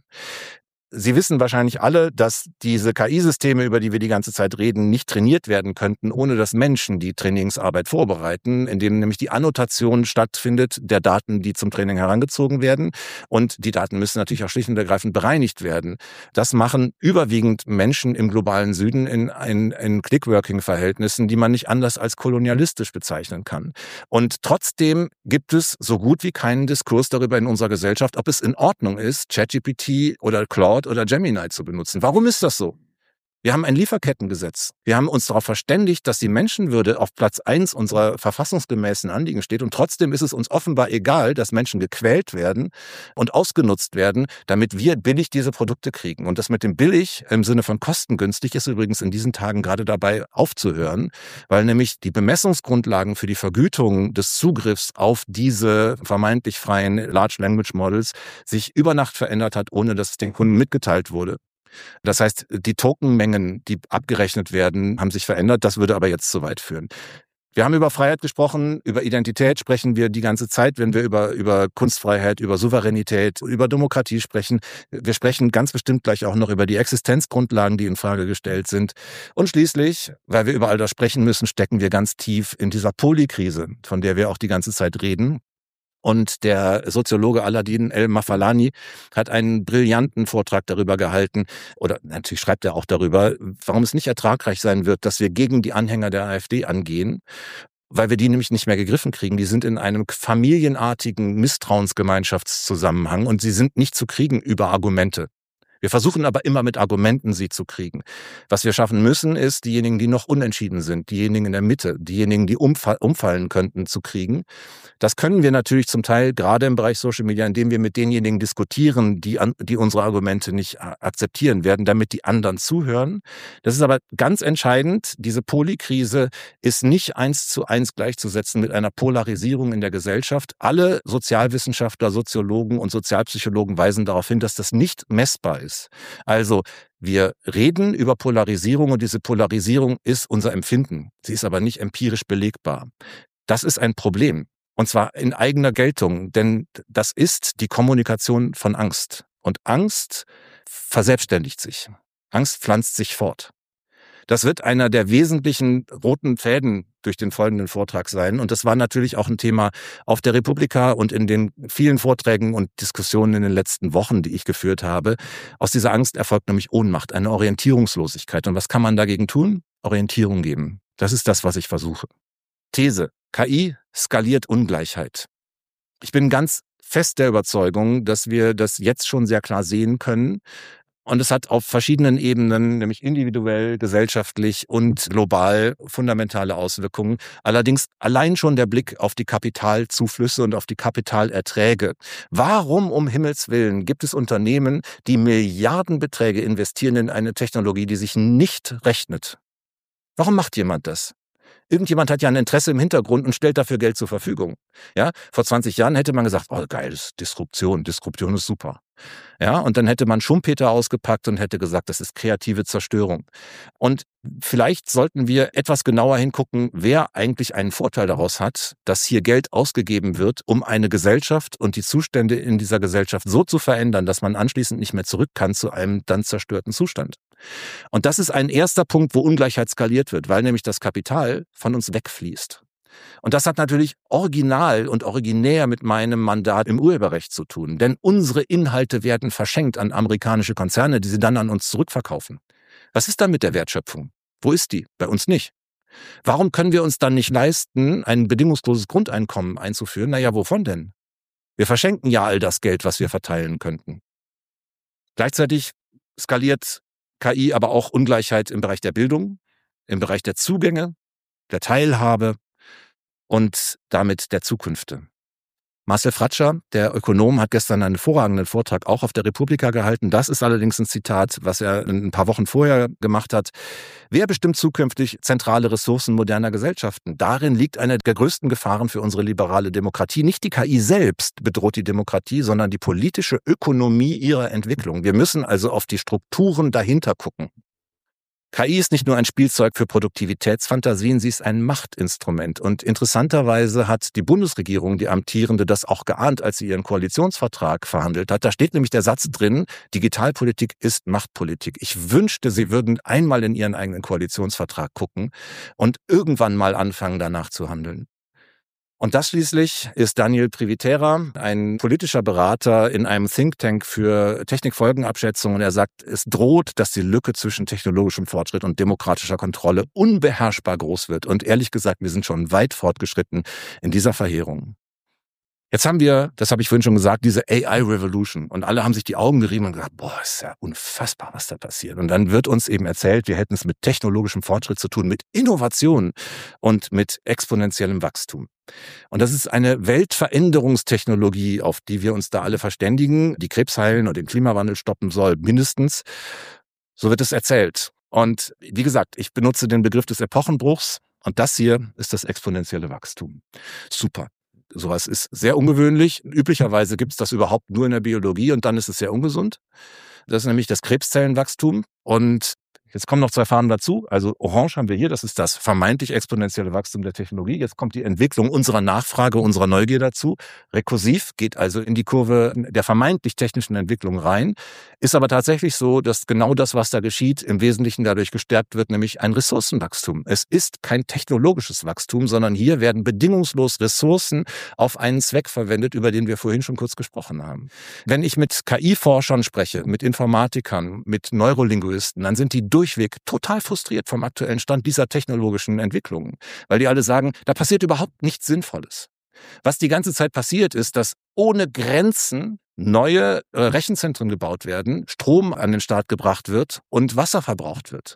Sie wissen wahrscheinlich alle, dass diese K I-Systeme, über die wir die ganze Zeit reden, nicht trainiert werden könnten, ohne dass Menschen die Trainingsarbeit vorbereiten, indem nämlich die Annotation stattfindet der Daten, die zum Training herangezogen werden. Und die Daten müssen natürlich auch schlicht und ergreifend bereinigt werden. Das machen überwiegend Menschen im globalen Süden in, in, in Click-Working-Verhältnissen, die man nicht anders als kolonialistisch bezeichnen kann. Und trotzdem gibt es so gut wie keinen Diskurs darüber in unserer Gesellschaft, ob es in Ordnung ist, ChatGPT oder Claude oder Gemini zu benutzen. Warum ist das so? Wir haben ein Lieferkettengesetz. Wir haben uns darauf verständigt, dass die Menschenwürde auf Platz eins unserer verfassungsgemäßen Anliegen steht. Und trotzdem ist es uns offenbar egal, dass Menschen gequält werden und ausgenutzt werden, damit wir billig diese Produkte kriegen. Und das mit dem billig im Sinne von kostengünstig ist übrigens in diesen Tagen gerade dabei aufzuhören, weil nämlich die Bemessungsgrundlagen für die Vergütung des Zugriffs auf diese vermeintlich freien Large Language Models sich über Nacht verändert hat, ohne dass es den Kunden mitgeteilt wurde. Das heißt, die Tokenmengen, die abgerechnet werden, haben sich verändert. Das würde aber jetzt zu weit führen. Wir haben über Freiheit gesprochen, über Identität sprechen wir die ganze Zeit, wenn wir über, über Kunstfreiheit, über Souveränität, über Demokratie sprechen. Wir sprechen ganz bestimmt gleich auch noch über die Existenzgrundlagen, die in Frage gestellt sind. Und schließlich, weil wir über all das sprechen müssen, stecken wir ganz tief in dieser Polykrise, von der wir auch die ganze Zeit reden. Und der Soziologe Aladin El-Mafalani hat einen brillanten Vortrag darüber gehalten, oder natürlich schreibt er auch darüber, warum es nicht ertragreich sein wird, dass wir gegen die Anhänger der AfD angehen, weil wir die nämlich nicht mehr gegriffen kriegen. Die sind in einem familienartigen Misstrauensgemeinschaftszusammenhang und sie sind nicht zu kriegen über Argumente. Wir versuchen aber immer mit Argumenten sie zu kriegen. Was wir schaffen müssen, ist, diejenigen, die noch unentschieden sind, diejenigen in der Mitte, diejenigen, die umfall, umfallen könnten, zu kriegen. Das können wir natürlich zum Teil gerade im Bereich Social Media, indem wir mit denjenigen diskutieren, die, an, die unsere Argumente nicht akzeptieren werden, damit die anderen zuhören. Das ist aber ganz entscheidend. Diese Polykrise ist nicht eins zu eins gleichzusetzen mit einer Polarisierung in der Gesellschaft. Alle Sozialwissenschaftler, Soziologen und Sozialpsychologen weisen darauf hin, dass das nicht messbar ist. Also wir reden über Polarisierung und diese Polarisierung ist unser Empfinden. Sie ist aber nicht empirisch belegbar. Das ist ein Problem. Und zwar in eigener Geltung, denn das ist die Kommunikation von Angst. Und Angst verselbstständigt sich. Angst pflanzt sich fort. Das wird einer der wesentlichen roten Fäden durch den folgenden Vortrag sein. Und das war natürlich auch ein Thema auf der Republika und in den vielen Vorträgen und Diskussionen in den letzten Wochen, die ich geführt habe. Aus dieser Angst erfolgt nämlich Ohnmacht, eine Orientierungslosigkeit. Und was kann man dagegen tun? Orientierung geben. Das ist das, was ich versuche. These. K I skaliert Ungleichheit. Ich bin ganz fest der Überzeugung, dass wir das jetzt schon sehr klar sehen können. Und es hat auf verschiedenen Ebenen, nämlich individuell, gesellschaftlich und global, fundamentale Auswirkungen. Allerdings allein schon der Blick auf die Kapitalzuflüsse und auf die Kapitalerträge. Warum um Himmels Willen gibt es Unternehmen, die Milliardenbeträge investieren in eine Technologie, die sich nicht rechnet? Warum macht jemand das? Irgendjemand hat ja ein Interesse im Hintergrund und stellt dafür Geld zur Verfügung. Ja, vor zwanzig Jahren hätte man gesagt, oh geil, das ist Disruption, Disruption ist super. Ja, und dann hätte man Schumpeter ausgepackt und hätte gesagt, das ist kreative Zerstörung. Und vielleicht sollten wir etwas genauer hingucken, wer eigentlich einen Vorteil daraus hat, dass hier Geld ausgegeben wird, um eine Gesellschaft und die Zustände in dieser Gesellschaft so zu verändern, dass man anschließend nicht mehr zurück kann zu einem dann zerstörten Zustand. Und das ist ein erster Punkt, wo Ungleichheit skaliert wird, weil nämlich das Kapital von uns wegfließt. Und das hat natürlich original und originär mit meinem Mandat im Urheberrecht zu tun. Denn unsere Inhalte werden verschenkt an amerikanische Konzerne, die sie dann an uns zurückverkaufen. Was ist dann mit der Wertschöpfung? Wo ist die? Bei uns nicht. Warum können wir uns dann nicht leisten, ein bedingungsloses Grundeinkommen einzuführen? Naja, wovon denn? Wir verschenken ja all das Geld, was wir verteilen könnten. Gleichzeitig skaliert K I aber auch Ungleichheit im Bereich der Bildung, im Bereich der Zugänge, der Teilhabe und damit der Zukünfte. Marcel Fratscher, der Ökonom, hat gestern einen hervorragenden Vortrag auch auf der Republika gehalten. Das ist allerdings ein Zitat, was er ein paar Wochen vorher gemacht hat. Wer bestimmt zukünftig zentrale Ressourcen moderner Gesellschaften? Darin liegt eine der größten Gefahren für unsere liberale Demokratie. Nicht die K I selbst bedroht die Demokratie, sondern die politische Ökonomie ihrer Entwicklung. Wir müssen also auf die Strukturen dahinter gucken. K I ist nicht nur ein Spielzeug für Produktivitätsfantasien, sie ist ein Machtinstrument. Und interessanterweise hat die Bundesregierung, die amtierende, das auch geahnt, als sie ihren Koalitionsvertrag verhandelt hat. Da steht nämlich der Satz drin, Digitalpolitik ist Machtpolitik. Ich wünschte, sie würden einmal in ihren eigenen Koalitionsvertrag gucken und irgendwann mal anfangen, danach zu handeln. Und das schließlich ist Daniel Privitera, ein politischer Berater in einem Think Tank für Technikfolgenabschätzung. Und er sagt, es droht, dass die Lücke zwischen technologischem Fortschritt und demokratischer Kontrolle unbeherrschbar groß wird. Und ehrlich gesagt, wir sind schon weit fortgeschritten in dieser Verheerung. Jetzt haben wir, das habe ich vorhin schon gesagt, diese A I-Revolution. Und alle haben sich die Augen gerieben und gesagt, boah, ist ja unfassbar, was da passiert. Und dann wird uns eben erzählt, wir hätten es mit technologischem Fortschritt zu tun, mit Innovation und mit exponentiellem Wachstum. Und das ist eine Weltveränderungstechnologie, auf die wir uns da alle verständigen, die Krebs heilen und den Klimawandel stoppen soll, mindestens. So wird es erzählt. Und wie gesagt, ich benutze den Begriff des Epochenbruchs. Und das hier ist das exponentielle Wachstum. Super. Sowas ist sehr ungewöhnlich. Üblicherweise gibt es das überhaupt nur in der Biologie und dann ist es sehr ungesund. Das ist nämlich das Krebszellenwachstum. Und jetzt kommen noch zwei Farben dazu. Also orange haben wir hier, das ist das vermeintlich exponentielle Wachstum der Technologie. Jetzt kommt die Entwicklung unserer Nachfrage, unserer Neugier dazu. Rekursiv geht also in die Kurve der vermeintlich technischen Entwicklung rein. Ist aber tatsächlich so, dass genau das, was da geschieht, im Wesentlichen dadurch gestärkt wird, nämlich ein Ressourcenwachstum. Es ist kein technologisches Wachstum, sondern hier werden bedingungslos Ressourcen auf einen Zweck verwendet, über den wir vorhin schon kurz gesprochen haben. Wenn ich mit K I-Forschern spreche, mit Informatikern, mit Neurolinguisten, dann sind die durchweg total frustriert vom aktuellen Stand dieser technologischen Entwicklungen, weil die alle sagen, da passiert überhaupt nichts Sinnvolles. Was die ganze Zeit passiert, ist, dass ohne Grenzen neue Rechenzentren gebaut werden, Strom an den Start gebracht wird und Wasser verbraucht wird.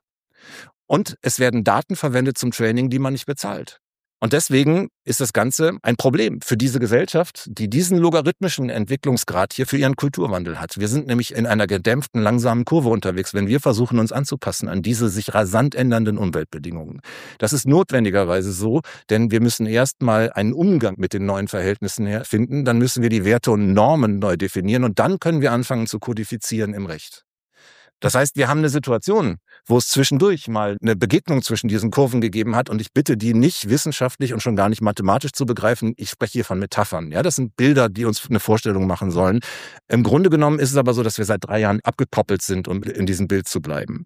Und es werden Daten verwendet zum Training, die man nicht bezahlt. Und deswegen ist das Ganze ein Problem für diese Gesellschaft, die diesen logarithmischen Entwicklungsgrad hier für ihren Kulturwandel hat. Wir sind nämlich in einer gedämpften, langsamen Kurve unterwegs, wenn wir versuchen, uns anzupassen an diese sich rasant ändernden Umweltbedingungen. Das ist notwendigerweise so, denn wir müssen erst mal einen Umgang mit den neuen Verhältnissen finden, dann müssen wir die Werte und Normen neu definieren und dann können wir anfangen zu kodifizieren im Recht. Das heißt, wir haben eine Situation, wo es zwischendurch mal eine Begegnung zwischen diesen Kurven gegeben hat und ich bitte die nicht wissenschaftlich und schon gar nicht mathematisch zu begreifen. Ich spreche hier von Metaphern. Ja, das sind Bilder, die uns eine Vorstellung machen sollen. Im Grunde genommen ist es aber so, dass wir seit drei Jahren abgekoppelt sind, um in diesem Bild zu bleiben.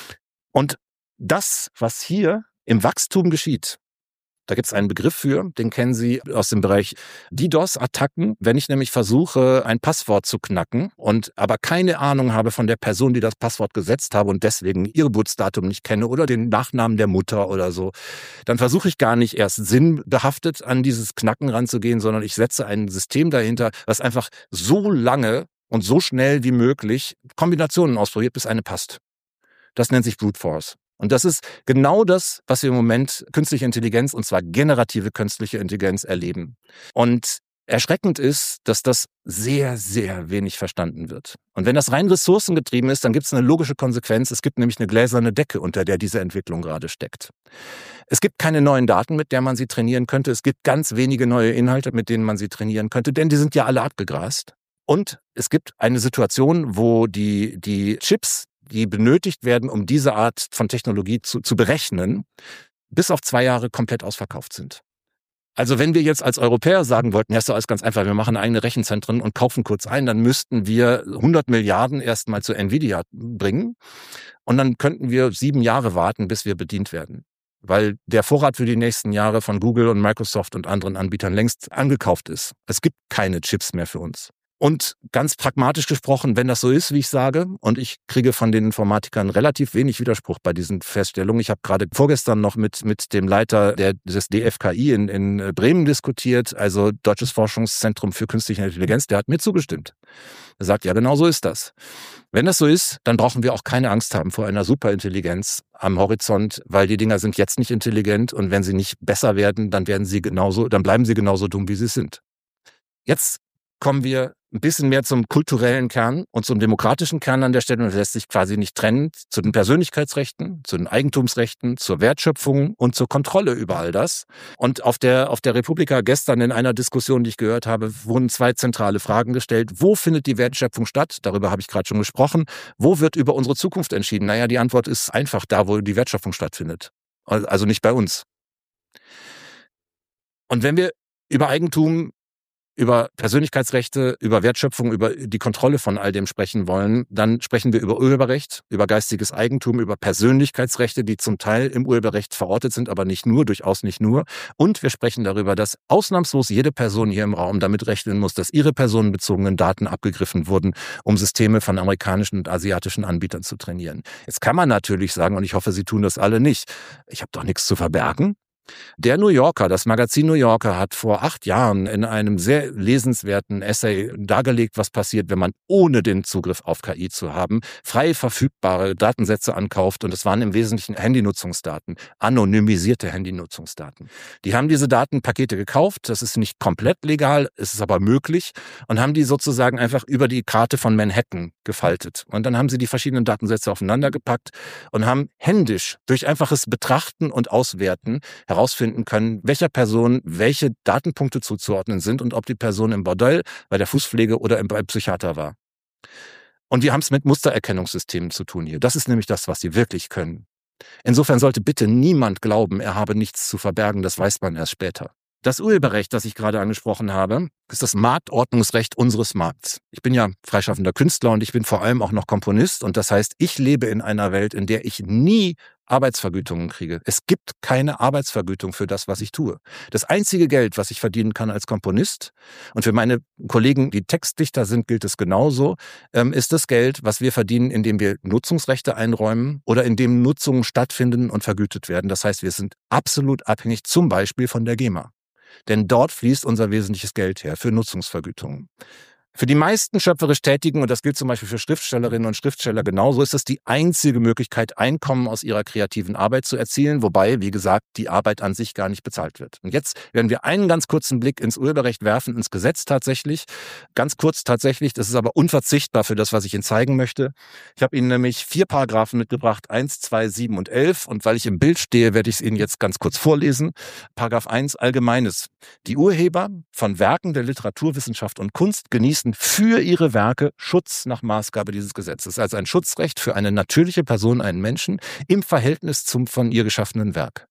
Und das, was hier im Wachstum geschieht, da gibt es einen Begriff für, den kennen Sie aus dem Bereich DDoS-Attacken. Wenn ich nämlich versuche, ein Passwort zu knacken und aber keine Ahnung habe von der Person, die das Passwort gesetzt habe und deswegen ihr Geburtsdatum nicht kenne oder den Nachnamen der Mutter oder so, dann versuche ich gar nicht erst sinnbehaftet an dieses Knacken ranzugehen, sondern ich setze ein System dahinter, was einfach so lange und so schnell wie möglich Kombinationen ausprobiert, bis eine passt. Das nennt sich Brute Force. Und das ist genau das, was wir im Moment künstliche Intelligenz, und zwar generative künstliche Intelligenz, erleben. Und erschreckend ist, dass das sehr, sehr wenig verstanden wird. Und wenn das rein ressourcengetrieben ist, dann gibt es eine logische Konsequenz. Es gibt nämlich eine gläserne Decke, unter der diese Entwicklung gerade steckt. Es gibt keine neuen Daten, mit der man sie trainieren könnte. Es gibt ganz wenige neue Inhalte, mit denen man sie trainieren könnte, denn die sind ja alle abgegrast. Und es gibt eine Situation, wo die, die Chips, die benötigt werden, um diese Art von Technologie zu, zu berechnen, bis auf zwei Jahre komplett ausverkauft sind. Also wenn wir jetzt als Europäer sagen wollten, ja, ist doch alles ganz einfach, wir machen eigene Rechenzentren und kaufen kurz ein, dann müssten wir hundert Milliarden erstmal zu Nvidia bringen und dann könnten wir sieben Jahre warten, bis wir bedient werden. Weil der Vorrat für die nächsten Jahre von Google und Microsoft und anderen Anbietern längst angekauft ist. Es gibt keine Chips mehr für uns. Und ganz pragmatisch gesprochen, wenn das so ist, wie ich sage, und ich kriege von den Informatikern relativ wenig Widerspruch bei diesen Feststellungen. Ich habe gerade vorgestern noch mit mit dem Leiter der, des D F K I in, in Bremen diskutiert, also Deutsches Forschungszentrum für Künstliche Intelligenz, der hat mir zugestimmt. Er sagt, ja, genau so ist das. Wenn das so ist, dann brauchen wir auch keine Angst haben vor einer Superintelligenz am Horizont, weil die Dinger sind jetzt nicht intelligent und wenn sie nicht besser werden, dann werden sie genauso, dann bleiben sie genauso dumm, wie sie sind. Jetzt kommen wir ein bisschen mehr zum kulturellen Kern und zum demokratischen Kern an der Stelle. Und das lässt sich quasi nicht trennen zu den Persönlichkeitsrechten, zu den Eigentumsrechten, zur Wertschöpfung und zur Kontrolle über all das. Und auf der, auf der Republika gestern in einer Diskussion, die ich gehört habe, wurden zwei zentrale Fragen gestellt. Wo findet die Wertschöpfung statt? Darüber habe ich gerade schon gesprochen. Wo wird über unsere Zukunft entschieden? Naja, die Antwort ist einfach da, wo die Wertschöpfung stattfindet. Also nicht bei uns. Und wenn wir über Eigentum, über Persönlichkeitsrechte, über Wertschöpfung, über die Kontrolle von all dem sprechen wollen, dann sprechen wir über Urheberrecht, über geistiges Eigentum, über Persönlichkeitsrechte, die zum Teil im Urheberrecht verortet sind, aber nicht nur, durchaus nicht nur. Und wir sprechen darüber, dass ausnahmslos jede Person hier im Raum damit rechnen muss, dass ihre personenbezogenen Daten abgegriffen wurden, um Systeme von amerikanischen und asiatischen Anbietern zu trainieren. Jetzt kann man natürlich sagen, und ich hoffe, Sie tun das alle nicht, ich habe doch nichts zu verbergen. Der New Yorker, das Magazin New Yorker hat vor acht Jahren in einem sehr lesenswerten Essay dargelegt, was passiert, wenn man ohne den Zugriff auf K I zu haben, frei verfügbare Datensätze ankauft. Und es waren im Wesentlichen Handynutzungsdaten, anonymisierte Handynutzungsdaten. Die haben diese Datenpakete gekauft, das ist nicht komplett legal, es ist aber möglich, und haben die sozusagen einfach über die Karte von Manhattan gefaltet. Und dann haben sie die verschiedenen Datensätze aufeinander gepackt und haben händisch durch einfaches Betrachten und Auswerten herausfinden können, welcher Person welche Datenpunkte zuzuordnen sind und ob die Person im Bordell, bei der Fußpflege oder im beim Psychiater war. Und wir haben es mit Mustererkennungssystemen zu tun hier. Das ist nämlich das, was sie wirklich können. Insofern sollte bitte niemand glauben, er habe nichts zu verbergen, das weiß man erst später. Das Urheberrecht, das ich gerade angesprochen habe, ist das Marktordnungsrecht unseres Markts. Ich bin ja freischaffender Künstler und ich bin vor allem auch noch Komponist. Und das heißt, ich lebe in einer Welt, in der ich nie Arbeitsvergütungen kriege. Es gibt keine Arbeitsvergütung für das, was ich tue. Das einzige Geld, was ich verdienen kann als Komponist, und für meine Kollegen, die Textdichter sind, gilt es genauso, ist das Geld, was wir verdienen, indem wir Nutzungsrechte einräumen oder indem Nutzungen stattfinden und vergütet werden. Das heißt, wir sind absolut abhängig zum Beispiel von der GEMA. Denn dort fließt unser wesentliches Geld her für Nutzungsvergütungen. Für die meisten schöpferisch Tätigen, und das gilt zum Beispiel für Schriftstellerinnen und Schriftsteller genauso, ist es die einzige Möglichkeit, Einkommen aus ihrer kreativen Arbeit zu erzielen, wobei, wie gesagt, die Arbeit an sich gar nicht bezahlt wird. Und jetzt werden wir einen ganz kurzen Blick ins Urheberrecht werfen, ins Gesetz tatsächlich. Ganz kurz tatsächlich, das ist aber unverzichtbar für das, was ich Ihnen zeigen möchte. Ich habe Ihnen nämlich vier Paragraphen mitgebracht, eins, zwei, sieben und elf. Und weil ich im Bild stehe, werde ich es Ihnen jetzt ganz kurz vorlesen. Paragraph eins, Allgemeines. Die Urheber von Werken der Literaturwissenschaft und Kunst genießen für ihre Werke Schutz nach Maßgabe dieses Gesetzes. Also ein Schutzrecht für eine natürliche Person, einen Menschen, im Verhältnis zum von ihr geschaffenen Werk.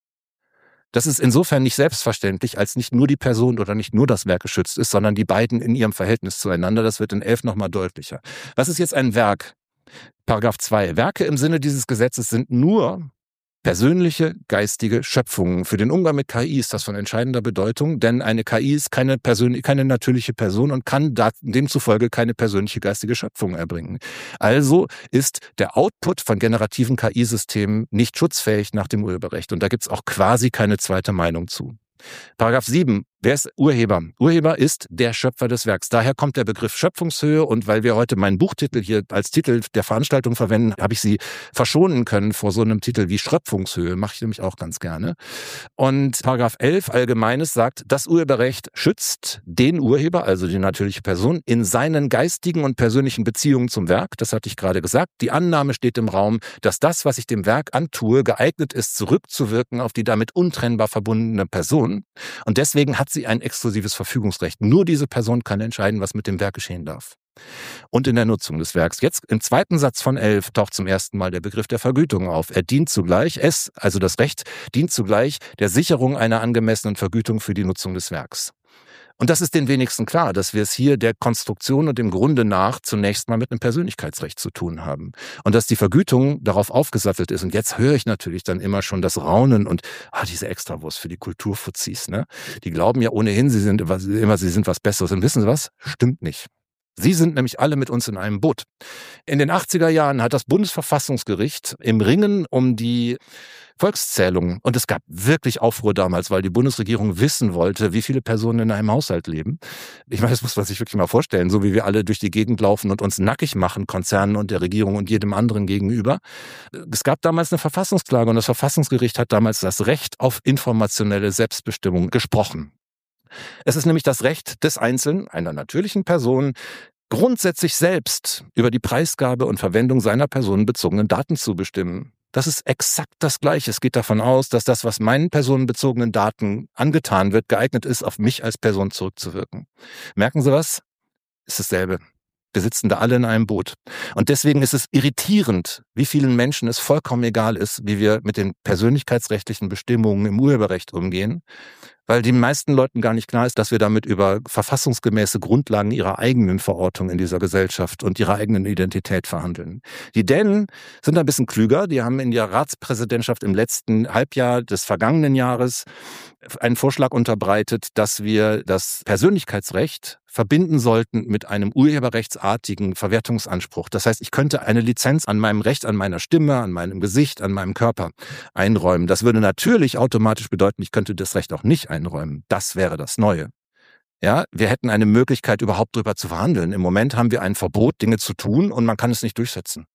Das ist insofern nicht selbstverständlich, als nicht nur die Person oder nicht nur das Werk geschützt ist, sondern die beiden in ihrem Verhältnis zueinander. Das wird in elf nochmal deutlicher. Was ist jetzt ein Werk? Paragraph zwei. Werke im Sinne dieses Gesetzes sind nur persönliche, geistige Schöpfungen. Für den Umgang mit K I ist das von entscheidender Bedeutung, denn eine K I ist keine, persönliche, keine natürliche Person und kann demzufolge keine persönliche geistige Schöpfung erbringen. Also ist der Output von generativen K I-Systemen nicht schutzfähig nach dem Urheberrecht. Und da gibt es auch quasi keine zweite Meinung zu. Paragraph sieben. Wer ist Urheber? Urheber ist der Schöpfer des Werks. Daher kommt der Begriff Schöpfungshöhe, und weil wir heute meinen Buchtitel hier als Titel der Veranstaltung verwenden, habe ich Sie verschonen können vor so einem Titel wie Schröpfungshöhe. Mache ich nämlich auch ganz gerne. Und Paragraph elf Allgemeines sagt, das Urheberrecht schützt den Urheber, also die natürliche Person, in seinen geistigen und persönlichen Beziehungen zum Werk. Das hatte ich gerade gesagt. Die Annahme steht im Raum, dass das, was ich dem Werk antue, geeignet ist, zurückzuwirken auf die damit untrennbar verbundene Person. Und deswegen hat sie ein exklusives Verfügungsrecht. Nur diese Person kann entscheiden, was mit dem Werk geschehen darf. Und in der Nutzung des Werks. Jetzt im zweiten Satz von elf taucht zum ersten Mal der Begriff der Vergütung auf. Er dient zugleich, es, also das Recht, dient zugleich der Sicherung einer angemessenen Vergütung für die Nutzung des Werks. Und das ist den wenigsten klar, dass wir es hier der Konstruktion und dem Grunde nach zunächst mal mit einem Persönlichkeitsrecht zu tun haben. Und dass die Vergütung darauf aufgesattelt ist. Und jetzt höre ich natürlich dann immer schon das Raunen und ah, diese Extrawurst für die Kulturfuzis, ne? Die glauben ja ohnehin, sie sind immer, sie sind was Besseres. Und wissen Sie was? Stimmt nicht. Sie sind nämlich alle mit uns in einem Boot. In den achtziger Jahren hat das Bundesverfassungsgericht im Ringen um die Volkszählung, und es gab wirklich Aufruhr damals, weil die Bundesregierung wissen wollte, wie viele Personen in einem Haushalt leben. Ich meine, das muss man sich wirklich mal vorstellen, so wie wir alle durch die Gegend laufen und uns nackig machen, Konzernen und der Regierung und jedem anderen gegenüber. Es gab damals eine Verfassungsklage und das Verfassungsgericht hat damals das Recht auf informationelle Selbstbestimmung gesprochen. Es ist nämlich das Recht des Einzelnen, einer natürlichen Person, grundsätzlich selbst über die Preisgabe und Verwendung seiner personenbezogenen Daten zu bestimmen. Das ist exakt das Gleiche. Es geht davon aus, dass das, was meinen personenbezogenen Daten angetan wird, geeignet ist, auf mich als Person zurückzuwirken. Merken Sie was? Ist dasselbe. Wir sitzen da alle in einem Boot. Und deswegen ist es irritierend, wie vielen Menschen es vollkommen egal ist, wie wir mit den persönlichkeitsrechtlichen Bestimmungen im Urheberrecht umgehen. Weil den meisten Leuten gar nicht klar ist, dass wir damit über verfassungsgemäße Grundlagen ihrer eigenen Verortung in dieser Gesellschaft und ihrer eigenen Identität verhandeln. Die Dänen sind ein bisschen klüger. Die haben in ihrer Ratspräsidentschaft im letzten Halbjahr des vergangenen Jahres einen Vorschlag unterbreitet, dass wir das Persönlichkeitsrecht verbinden sollten mit einem urheberrechtsartigen Verwertungsanspruch. Das heißt, ich könnte eine Lizenz an meinem Recht, an meiner Stimme, an meinem Gesicht, an meinem Körper einräumen. Das würde natürlich automatisch bedeuten, ich könnte das Recht auch nicht einräumen. Das wäre das Neue. Ja, wir hätten eine Möglichkeit, überhaupt darüber zu verhandeln. Im Moment haben wir ein Verbot, Dinge zu tun, und man kann es nicht durchsetzen.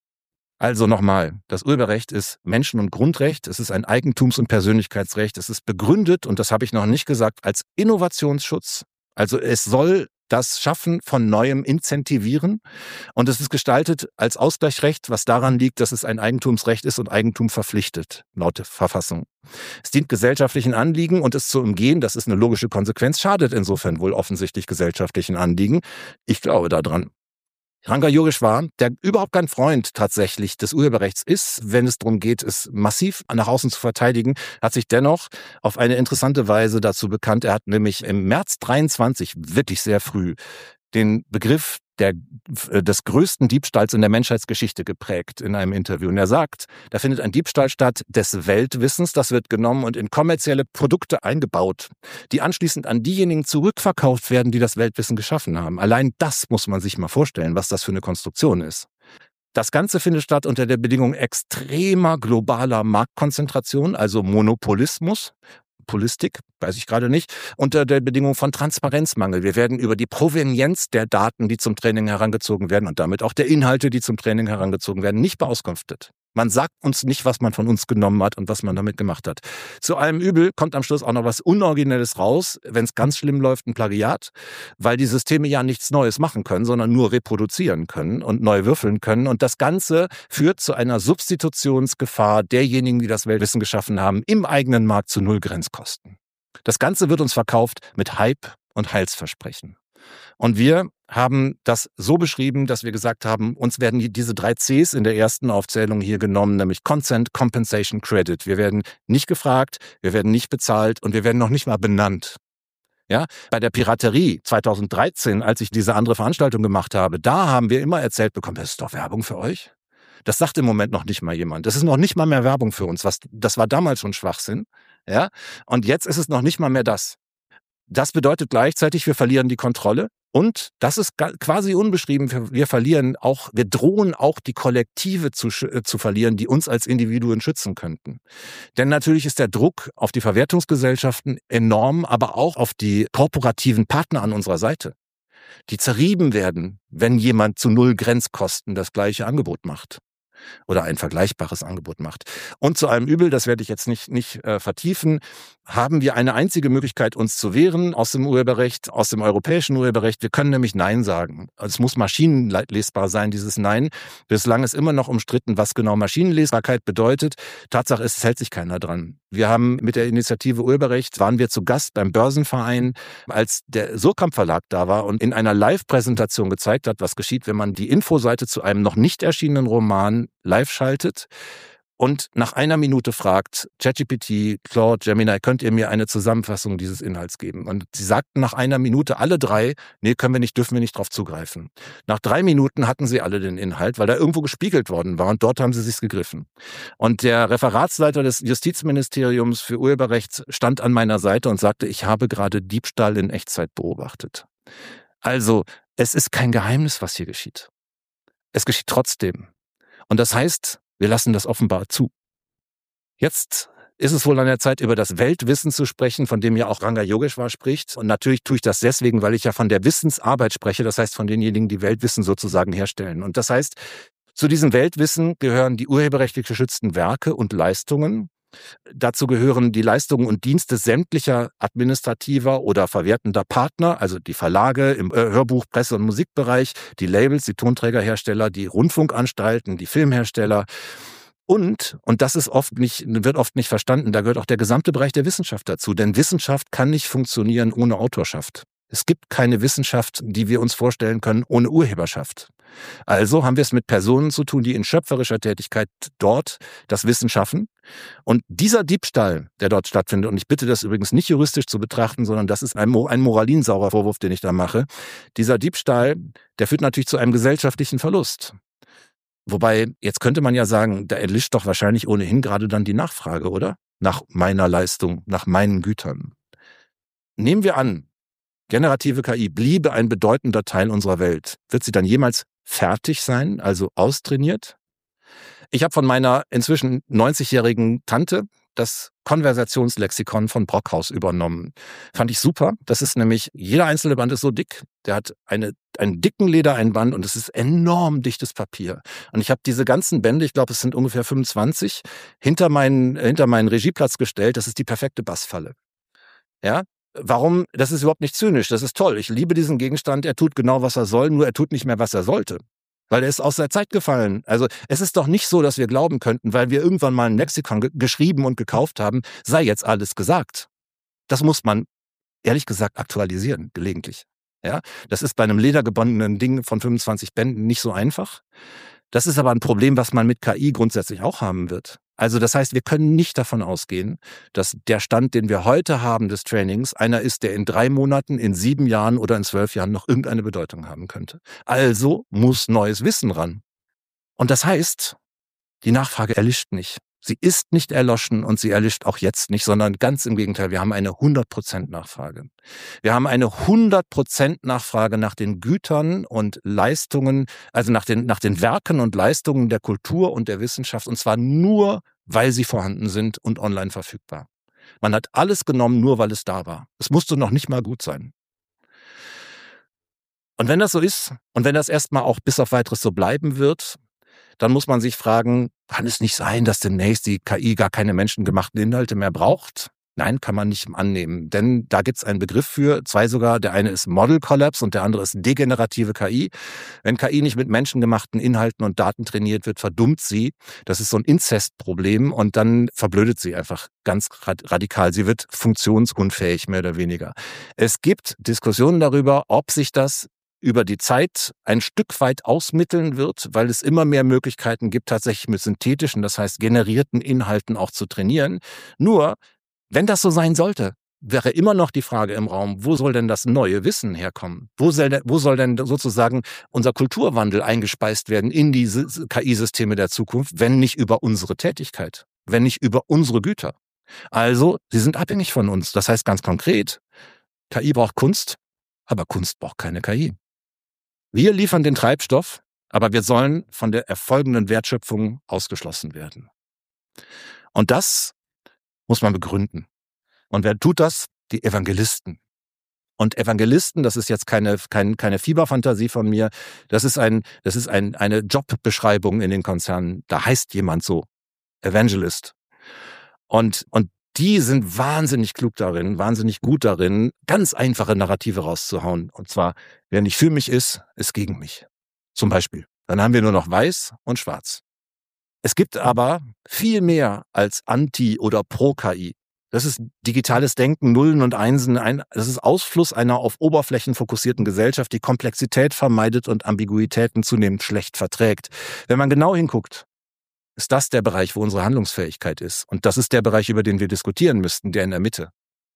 Also nochmal, das Urheberrecht ist Menschen- und Grundrecht, es ist ein Eigentums- und Persönlichkeitsrecht, es ist begründet, und das habe ich noch nicht gesagt, als Innovationsschutz. Also es soll das Schaffen von Neuem incentivieren, und es ist gestaltet als Ausgleichsrecht, was daran liegt, dass es ein Eigentumsrecht ist und Eigentum verpflichtet, laut der Verfassung. Es dient gesellschaftlichen Anliegen, und es zu umgehen, das ist eine logische Konsequenz, schadet insofern wohl offensichtlich gesellschaftlichen Anliegen. Ich glaube daran. Ranga Yogeshwar, der überhaupt kein Freund tatsächlich des Urheberrechts ist, wenn es darum geht, es massiv nach außen zu verteidigen, hat sich dennoch auf eine interessante Weise dazu bekannt. Er hat nämlich im März dreiundzwanzig, wirklich sehr früh, den Begriff der, des größten Diebstahls in der Menschheitsgeschichte geprägt in einem Interview. Und er sagt, da findet ein Diebstahl statt des Weltwissens, das wird genommen und in kommerzielle Produkte eingebaut, die anschließend an diejenigen zurückverkauft werden, die das Weltwissen geschaffen haben. Allein das muss man sich mal vorstellen, was das für eine Konstruktion ist. Das Ganze findet statt unter der Bedingung extremer globaler Marktkonzentration, also Monopolismus. Polistik, weiß ich gerade nicht, unter der Bedingung von Transparenzmangel. Wir werden über die Provenienz der Daten, die zum Training herangezogen werden, und damit auch der Inhalte, die zum Training herangezogen werden, nicht beauskunftet. Man sagt uns nicht, was man von uns genommen hat und was man damit gemacht hat. Zu allem Übel kommt am Schluss auch noch was Unoriginelles raus, wenn es ganz schlimm läuft, ein Plagiat, weil die Systeme ja nichts Neues machen können, sondern nur reproduzieren können und neu würfeln können. Und das Ganze führt zu einer Substitutionsgefahr derjenigen, die das Weltwissen geschaffen haben, im eigenen Markt zu Null Grenzkosten. Das Ganze wird uns verkauft mit Hype und Heilsversprechen. Und wir haben das so beschrieben, dass wir gesagt haben, uns werden diese drei Cs in der ersten Aufzählung hier genommen, nämlich Consent, Compensation, Credit. Wir werden nicht gefragt, wir werden nicht bezahlt und wir werden noch nicht mal benannt. Ja, bei der Piraterie zweitausenddreizehn, als ich diese andere Veranstaltung gemacht habe, da haben wir immer erzählt bekommen, das ist doch Werbung für euch. Das sagt im Moment noch nicht mal jemand. Das ist noch nicht mal mehr Werbung für uns. Was, das war damals schon Schwachsinn. Ja, und jetzt ist es noch nicht mal mehr das. Das bedeutet gleichzeitig, wir verlieren die Kontrolle, und das ist quasi unbeschrieben, wir verlieren auch, wir drohen auch die Kollektive zu, zu verlieren, die uns als Individuen schützen könnten. Denn natürlich ist der Druck auf die Verwertungsgesellschaften enorm, aber auch auf die korporativen Partner an unserer Seite, die zerrieben werden, wenn jemand zu Null Grenzkosten das gleiche Angebot macht. Oder ein vergleichbares Angebot macht. Und zu allem Übel, das werde ich jetzt nicht, nicht äh, vertiefen, haben wir eine einzige Möglichkeit, uns zu wehren aus dem Urheberrecht, aus dem europäischen Urheberrecht. Wir können nämlich Nein sagen. Es muss maschinenlesbar sein, dieses Nein. Bislang ist immer noch umstritten, was genau Maschinenlesbarkeit bedeutet. Tatsache ist, es hält sich keiner dran. Wir haben mit der Initiative Urheberrecht, waren wir zu Gast beim Börsenverein, als der Surkamp Verlag da war und in einer Live-Präsentation gezeigt hat, was geschieht, wenn man die Infoseite zu einem noch nicht erschienenen Roman live schaltet und nach einer Minute fragt, ChatGPT, Claude, Gemini, könnt ihr mir eine Zusammenfassung dieses Inhalts geben? Und sie sagten nach einer Minute alle drei, nee, können wir nicht, dürfen wir nicht drauf zugreifen. Nach drei Minuten hatten sie alle den Inhalt, weil da irgendwo gespiegelt worden war, und dort haben sie sich's gegriffen. Und der Referatsleiter des Justizministeriums für Urheberrecht stand an meiner Seite und sagte, ich habe gerade Diebstahl in Echtzeit beobachtet. Also, es ist kein Geheimnis, was hier geschieht. Es geschieht trotzdem. Und das heißt, wir lassen das offenbar zu. Jetzt ist es wohl an der Zeit, über das Weltwissen zu sprechen, von dem ja auch Ranga Yogeshwar spricht. Und natürlich tue ich das deswegen, weil ich ja von der Wissensarbeit spreche, das heißt von denjenigen, die Weltwissen sozusagen herstellen. Und das heißt, zu diesem Weltwissen gehören die urheberrechtlich geschützten Werke und Leistungen. Dazu gehören die Leistungen und Dienste sämtlicher administrativer oder verwertender Partner, also die Verlage im Hörbuch-, Presse- und Musikbereich, die Labels, die Tonträgerhersteller, die Rundfunkanstalten, die Filmhersteller. Und, und das ist oft nicht, wird oft nicht verstanden, da gehört auch der gesamte Bereich der Wissenschaft dazu. Denn Wissenschaft kann nicht funktionieren ohne Autorschaft. Es gibt keine Wissenschaft, die wir uns vorstellen können, ohne Urheberschaft. Also haben wir es mit Personen zu tun, die in schöpferischer Tätigkeit dort das Wissen schaffen. Und dieser Diebstahl, der dort stattfindet, und ich bitte das übrigens nicht juristisch zu betrachten, sondern das ist ein, ein moralinsaurer Vorwurf, den ich da mache, dieser Diebstahl, der führt natürlich zu einem gesellschaftlichen Verlust. Wobei, jetzt könnte man ja sagen, da erlischt doch wahrscheinlich ohnehin gerade dann die Nachfrage, oder? Nach meiner Leistung, nach meinen Gütern. Nehmen wir an, generative K I bliebe ein bedeutender Teil unserer Welt. Wird sie dann jemals fertig sein, also austrainiert? Ich habe von meiner inzwischen neunzigjährigen Tante das Konversationslexikon von Brockhaus übernommen. Fand ich super. Das ist nämlich, jeder einzelne Band ist so dick. Der hat eine, einen dicken Ledereinband und es ist enorm dichtes Papier. Und ich habe diese ganzen Bände, ich glaube, es sind ungefähr fünfundzwanzig, hinter meinen, hinter meinen Regieplatz gestellt. Das ist die perfekte Bassfalle. Ja? Warum? Das ist überhaupt nicht zynisch. Das ist toll. Ich liebe diesen Gegenstand. Er tut genau, was er soll, nur er tut nicht mehr, was er sollte. Weil er ist aus der Zeit gefallen. Also es ist doch nicht so, dass wir glauben könnten, weil wir irgendwann mal ein Lexikon ge- geschrieben und gekauft haben, sei jetzt alles gesagt. Das muss man, ehrlich gesagt, aktualisieren, gelegentlich. Ja, das ist bei einem ledergebundenen Ding von fünfundzwanzig Bänden nicht so einfach. Das ist aber ein Problem, was man mit K I grundsätzlich auch haben wird. Also das heißt, wir können nicht davon ausgehen, dass der Stand, den wir heute haben des Trainings, einer ist, der in drei Monaten, in sieben Jahren oder in zwölf Jahren noch irgendeine Bedeutung haben könnte. Also muss neues Wissen ran. Und das heißt, die Nachfrage erlischt nicht. Sie ist nicht erloschen und sie erlischt auch jetzt nicht, sondern ganz im Gegenteil, wir haben eine hundert Prozent Nachfrage. Wir haben eine hundert Prozent Nachfrage nach den Gütern und Leistungen, also nach den, nach den Werken und Leistungen der Kultur und der Wissenschaft, und zwar nur, weil sie vorhanden sind und online verfügbar. Man hat alles genommen, nur weil es da war. Es musste noch nicht mal gut sein. Und wenn das so ist und wenn das erstmal auch bis auf Weiteres so bleiben wird, dann muss man sich fragen, kann es nicht sein, dass demnächst die K I gar keine menschengemachten Inhalte mehr braucht? Nein, kann man nicht annehmen, denn da gibt es einen Begriff für, zwei sogar, der eine ist Model Collapse und der andere ist degenerative K I. Wenn K I nicht mit menschengemachten Inhalten und Daten trainiert wird, verdummt sie. Das ist so ein Inzestproblem und dann verblödet sie einfach ganz radikal. Sie wird funktionsunfähig, mehr oder weniger. Es gibt Diskussionen darüber, ob sich das über die Zeit ein Stück weit ausmitteln wird, weil es immer mehr Möglichkeiten gibt, tatsächlich mit synthetischen, das heißt generierten Inhalten auch zu trainieren. Nur, wenn das so sein sollte, wäre immer noch die Frage im Raum, wo soll denn das neue Wissen herkommen? Wo soll denn, wo soll denn sozusagen unser Kulturwandel eingespeist werden in diese K I-Systeme der Zukunft, wenn nicht über unsere Tätigkeit, wenn nicht über unsere Güter? Also, sie sind abhängig von uns. Das heißt ganz konkret, K I braucht Kunst, aber Kunst braucht keine K I. Wir liefern den Treibstoff, aber wir sollen von der erfolgenden Wertschöpfung ausgeschlossen werden. Und das muss man begründen. Und wer tut das? Die Evangelisten. Und Evangelisten, das ist jetzt keine, keine, keine Fieberfantasie von mir, das ist, ein, das ist ein, eine Jobbeschreibung in den Konzernen. Da heißt jemand so, Evangelist. Und, und die sind wahnsinnig klug darin, wahnsinnig gut darin, ganz einfache Narrative rauszuhauen. Und zwar, wer nicht für mich ist, ist gegen mich. Zum Beispiel. Dann haben wir nur noch weiß und schwarz. Es gibt aber viel mehr als Anti- oder Pro-K I. Das ist digitales Denken, Nullen und Einsen. Ein, das ist Ausfluss einer auf Oberflächen fokussierten Gesellschaft, die Komplexität vermeidet und Ambiguitäten zunehmend schlecht verträgt. Wenn man genau hinguckt, ist das der Bereich, wo unsere Handlungsfähigkeit ist. Und das ist der Bereich, über den wir diskutieren müssten, der in der Mitte.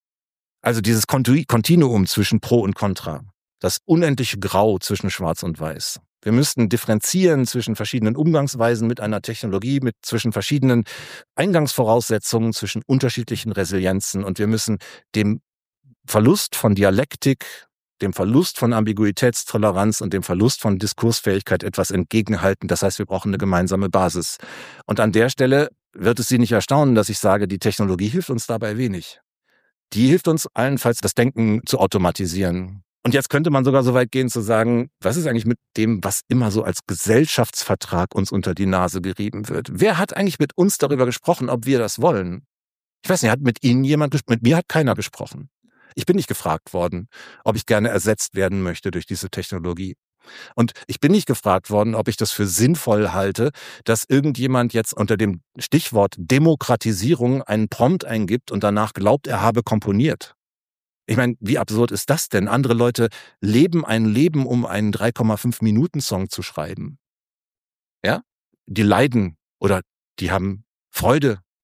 Also dieses Kontinuum zwischen Pro und Contra. Das unendliche Grau zwischen Schwarz und Weiß. Wir müssten differenzieren zwischen verschiedenen Umgangsweisen mit einer Technologie, mit zwischen verschiedenen Eingangsvoraussetzungen, zwischen unterschiedlichen Resilienzen. Und wir müssen dem Verlust von Dialektik, dem Verlust von Ambiguitätstoleranz und dem Verlust von Diskursfähigkeit etwas entgegenhalten. Das heißt, wir brauchen eine gemeinsame Basis. Und an der Stelle wird es Sie nicht erstaunen, dass ich sage, die Technologie hilft uns dabei wenig. Die hilft uns allenfalls, das Denken zu automatisieren. Und jetzt könnte man sogar so weit gehen zu sagen, was ist eigentlich mit dem, was immer so als Gesellschaftsvertrag uns unter die Nase gerieben wird? Wer hat eigentlich mit uns darüber gesprochen, ob wir das wollen? Ich weiß nicht, hat mit Ihnen jemand gesprochen? Mit mir hat keiner gesprochen. Ich bin nicht gefragt worden, ob ich gerne ersetzt werden möchte durch diese Technologie. Und ich bin nicht gefragt worden, ob ich das für sinnvoll halte, dass irgendjemand jetzt unter dem Stichwort Demokratisierung einen Prompt eingibt und danach glaubt, er habe komponiert. Ich meine, wie absurd ist das denn? Andere Leute leben ein Leben, um einen drei Komma fünf Minuten Song zu schreiben. Ja? Die leiden oder die haben Freude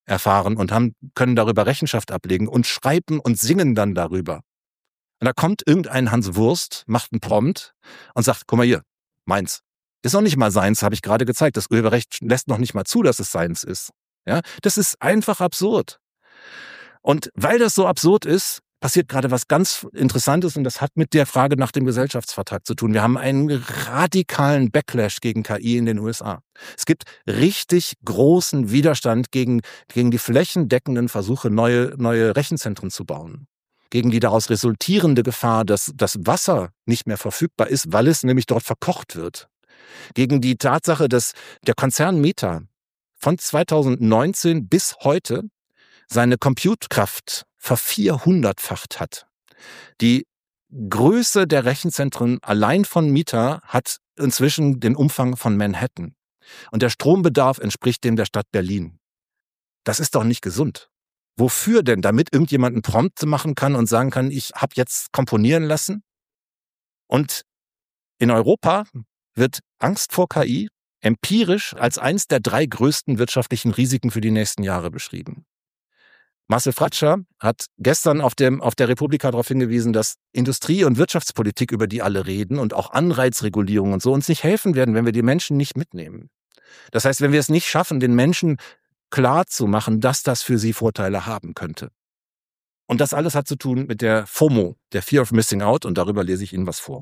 erfahren und haben, können darüber Rechenschaft ablegen und schreiben und singen dann darüber. Und da kommt irgendein Hans Wurst, macht einen Prompt und sagt, guck mal hier, meins. Ist noch nicht mal seins, habe ich gerade gezeigt. Das Urheberrecht lässt noch nicht mal zu, dass es seins ist. Ja, das ist einfach absurd. Und weil das so absurd ist, passiert gerade was ganz Interessantes und das hat mit der Frage nach dem Gesellschaftsvertrag zu tun. Wir haben einen radikalen Backlash gegen K I in den U S A. Es gibt richtig großen Widerstand gegen, gegen die flächendeckenden Versuche, neue, neue Rechenzentren zu bauen. Gegen die daraus resultierende Gefahr, dass das Wasser nicht mehr verfügbar ist, weil es nämlich dort verkocht wird. Gegen die Tatsache, dass der Konzern Meta von zweitausendneunzehn bis heute seine Compute-Kraft vervierhundertfacht hat. Die Größe der Rechenzentren allein von Meta hat inzwischen den Umfang von Manhattan. Und der Strombedarf entspricht dem der Stadt Berlin. Das ist doch nicht gesund. Wofür denn? Damit irgendjemand einen Prompt machen kann und sagen kann, ich habe jetzt komponieren lassen? Und in Europa wird Angst vor K I empirisch als eins der drei größten wirtschaftlichen Risiken für die nächsten Jahre beschrieben. Marcel Fratscher hat gestern auf, dem, auf der Republika darauf hingewiesen, dass Industrie- und Wirtschaftspolitik, über die alle reden und auch Anreizregulierung und so, uns nicht helfen werden, wenn wir die Menschen nicht mitnehmen. Das heißt, wenn wir es nicht schaffen, den Menschen klar zu machen, dass das für sie Vorteile haben könnte. Und das alles hat zu tun mit der FOMO, der Fear of Missing Out, und darüber lese ich Ihnen was vor.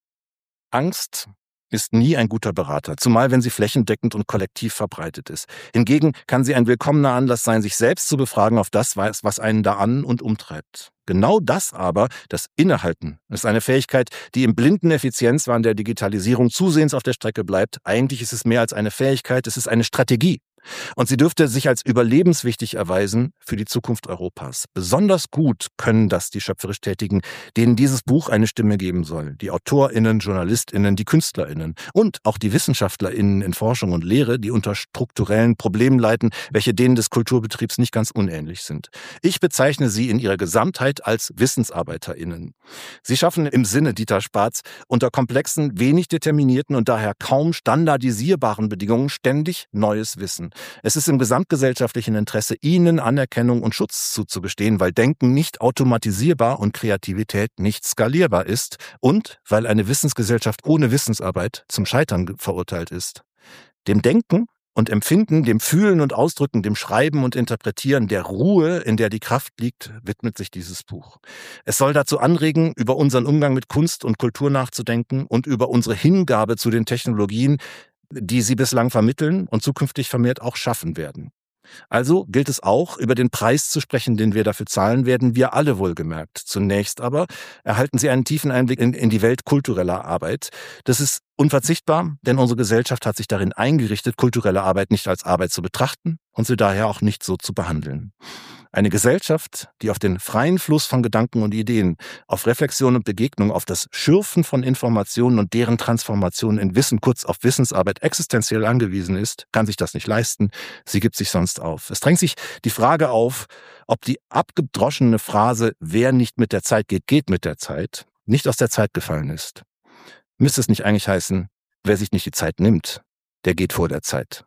Angst ist nie ein guter Berater, zumal wenn sie flächendeckend und kollektiv verbreitet ist. Hingegen kann sie ein willkommener Anlass sein, sich selbst zu befragen auf das, was einen da an- und umtreibt. Genau das aber, das Innehalten, ist eine Fähigkeit, die im blinden Effizienzwahn der Digitalisierung zusehends auf der Strecke bleibt. Eigentlich ist es mehr als eine Fähigkeit, es ist eine Strategie. Und sie dürfte sich als überlebenswichtig erweisen für die Zukunft Europas. Besonders gut können das die schöpferisch Tätigen, denen dieses Buch eine Stimme geben soll. Die AutorInnen, JournalistInnen, die KünstlerInnen und auch die WissenschaftlerInnen in Forschung und Lehre, die unter strukturellen Problemen leiden, welche denen des Kulturbetriebs nicht ganz unähnlich sind. Ich bezeichne sie in ihrer Gesamtheit als WissensarbeiterInnen. Sie schaffen im Sinne Dieter Spaatz unter komplexen, wenig determinierten und daher kaum standardisierbaren Bedingungen ständig neues Wissen. Es ist im gesamtgesellschaftlichen Interesse, ihnen Anerkennung und Schutz zuzugestehen, weil Denken nicht automatisierbar und Kreativität nicht skalierbar ist und weil eine Wissensgesellschaft ohne Wissensarbeit zum Scheitern verurteilt ist. Dem Denken und Empfinden, dem Fühlen und Ausdrücken, dem Schreiben und Interpretieren, der Ruhe, in der die Kraft liegt, widmet sich dieses Buch. Es soll dazu anregen, über unseren Umgang mit Kunst und Kultur nachzudenken und über unsere Hingabe zu den Technologien, die sie bislang vermitteln und zukünftig vermehrt auch schaffen werden. Also gilt es auch, über den Preis zu sprechen, den wir dafür zahlen werden, wir alle wohlgemerkt. Zunächst aber erhalten Sie einen tiefen Einblick in, in die Welt kultureller Arbeit. Das ist unverzichtbar, denn unsere Gesellschaft hat sich darin eingerichtet, kulturelle Arbeit nicht als Arbeit zu betrachten und sie daher auch nicht so zu behandeln. Eine Gesellschaft, die auf den freien Fluss von Gedanken und Ideen, auf Reflexion und Begegnung, auf das Schürfen von Informationen und deren Transformation in Wissen, kurz auf Wissensarbeit existenziell angewiesen ist, kann sich das nicht leisten. Sie gibt sich sonst auf. Es drängt sich die Frage auf, ob die abgedroschene Phrase, wer nicht mit der Zeit geht, geht mit der Zeit, nicht aus der Zeit gefallen ist. Müsste es nicht eigentlich heißen, wer sich nicht die Zeit nimmt, der geht vor der Zeit.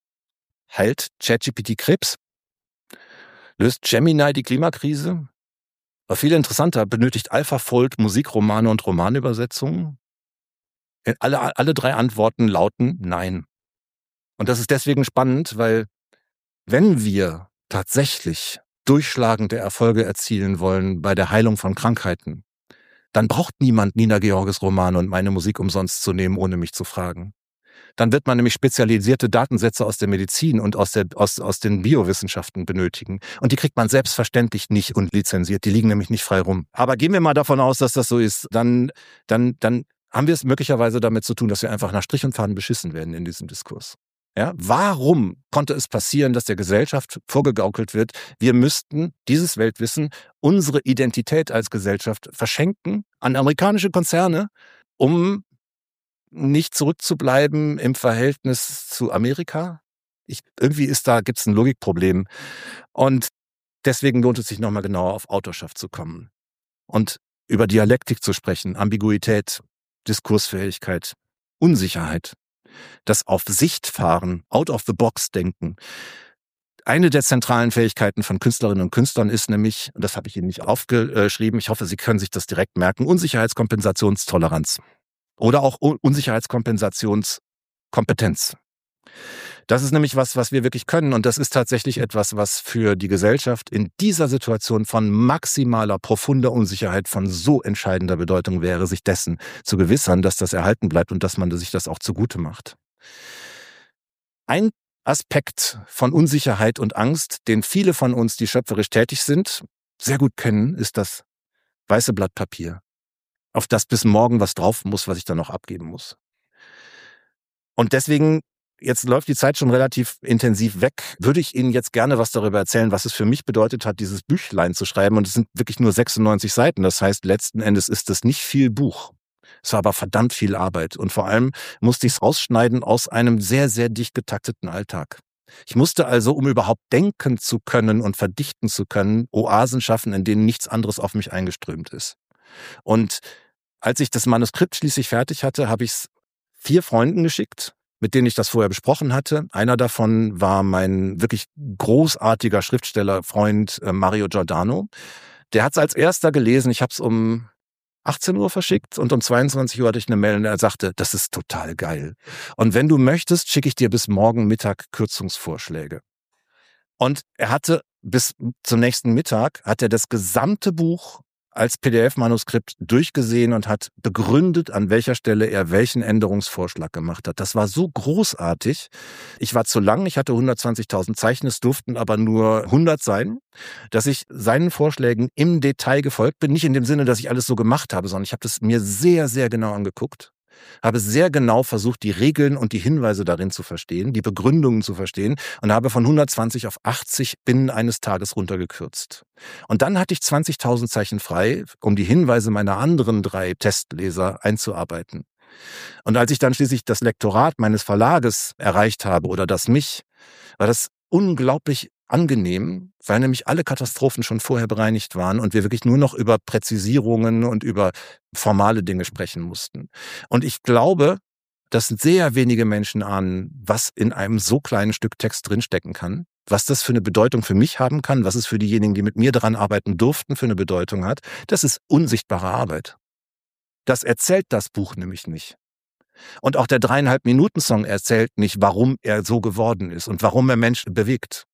Heilt ChatGPT Krebs? Löst Gemini die Klimakrise? Aber viel interessanter, benötigt AlphaFold Musikromane und Romanübersetzungen? Alle, alle drei Antworten lauten Nein. Und das ist deswegen spannend, weil wenn wir tatsächlich durchschlagende Erfolge erzielen wollen bei der Heilung von Krankheiten, dann braucht niemand Nina Georges Romane und meine Musik umsonst zu nehmen, ohne mich zu fragen. Dann wird man nämlich spezialisierte Datensätze aus der Medizin und aus, der, aus, aus den Biowissenschaften benötigen. Und die kriegt man selbstverständlich nicht unlizenziert. Die liegen nämlich nicht frei rum. Aber gehen wir mal davon aus, dass das so ist. Dann, dann, dann haben wir es möglicherweise damit zu tun, dass wir einfach nach Strich und Faden beschissen werden in diesem Diskurs. Ja, warum konnte es passieren, dass der Gesellschaft vorgegaukelt wird, wir müssten dieses Weltwissen, unsere Identität als Gesellschaft verschenken an amerikanische Konzerne, um nicht zurückzubleiben im Verhältnis zu Amerika? Ich, irgendwie ist da, gibt's ein Logikproblem. Und deswegen lohnt es sich nochmal genauer auf Autorschaft zu kommen und über Dialektik zu sprechen, Ambiguität, Diskursfähigkeit, Unsicherheit, das auf Sicht fahren, out of the box denken. Eine der zentralen Fähigkeiten von Künstlerinnen und Künstlern ist nämlich, und das habe ich Ihnen nicht aufgeschrieben, ich hoffe, Sie können sich das direkt merken, Unsicherheitskompensationstoleranz oder auch Unsicherheitskompensationskompetenz. Das ist nämlich was, was wir wirklich können, und das ist tatsächlich etwas, was für die Gesellschaft in dieser Situation von maximaler, profunder Unsicherheit von so entscheidender Bedeutung wäre, sich dessen zu gewissern, dass das erhalten bleibt und dass man sich das auch zugute macht. Ein Aspekt von Unsicherheit und Angst, den viele von uns, die schöpferisch tätig sind, sehr gut kennen, ist das weiße Blatt Papier, auf das bis morgen was drauf muss, was ich dann noch abgeben muss. Und deswegen, jetzt läuft die Zeit schon relativ intensiv weg, würde ich Ihnen jetzt gerne was darüber erzählen, was es für mich bedeutet hat, dieses Büchlein zu schreiben. Und es sind wirklich nur sechsundneunzig Seiten. Das heißt, letzten Endes ist es nicht viel Buch. Es war aber verdammt viel Arbeit. Und vor allem musste ich es rausschneiden aus einem sehr, sehr dicht getakteten Alltag. Ich musste also, um überhaupt denken zu können und verdichten zu können, Oasen schaffen, in denen nichts anderes auf mich eingeströmt ist. Und als ich das Manuskript schließlich fertig hatte, habe ich es vier Freunden geschickt, mit denen ich das vorher besprochen hatte. Einer davon war mein wirklich großartiger Schriftstellerfreund äh, Mario Giordano. Der hat es als erster gelesen. Ich habe es um achtzehn Uhr verschickt und um zweiundzwanzig Uhr hatte ich eine Mail und er sagte, das ist total geil. Und wenn du möchtest, schicke ich dir bis morgen Mittag Kürzungsvorschläge. Und er hatte bis zum nächsten Mittag, hat er das gesamte Buch als P D F-Manuskript durchgesehen und hat begründet, an welcher Stelle er welchen Änderungsvorschlag gemacht hat. Das war so großartig. Ich war zu lang, ich hatte hundertzwanzigtausend Zeichen, es durften aber nur hundert sein, dass ich seinen Vorschlägen im Detail gefolgt bin. Nicht in dem Sinne, dass ich alles so gemacht habe, sondern ich habe das mir sehr, sehr genau angeguckt. Habe sehr genau versucht, die Regeln und die Hinweise darin zu verstehen, die Begründungen zu verstehen und habe von hundertzwanzig auf achtzig binnen eines Tages runtergekürzt. Und dann hatte ich zwanzigtausend Zeichen frei, um die Hinweise meiner anderen drei Testleser einzuarbeiten. Und als ich dann schließlich das Lektorat meines Verlages erreicht habe oder das mich, war das unglaublich angenehm, weil nämlich alle Katastrophen schon vorher bereinigt waren und wir wirklich nur noch über Präzisierungen und über formale Dinge sprechen mussten. Und ich glaube, dass sehr wenige Menschen ahnen, was in einem so kleinen Stück Text drinstecken kann, was das für eine Bedeutung für mich haben kann, was es für diejenigen, die mit mir daran arbeiten durften, für eine Bedeutung hat. Das ist unsichtbare Arbeit. Das erzählt das Buch nämlich nicht. Und auch der dreieinhalb Minuten Song erzählt nicht, warum er so geworden ist und warum er Menschen bewegt.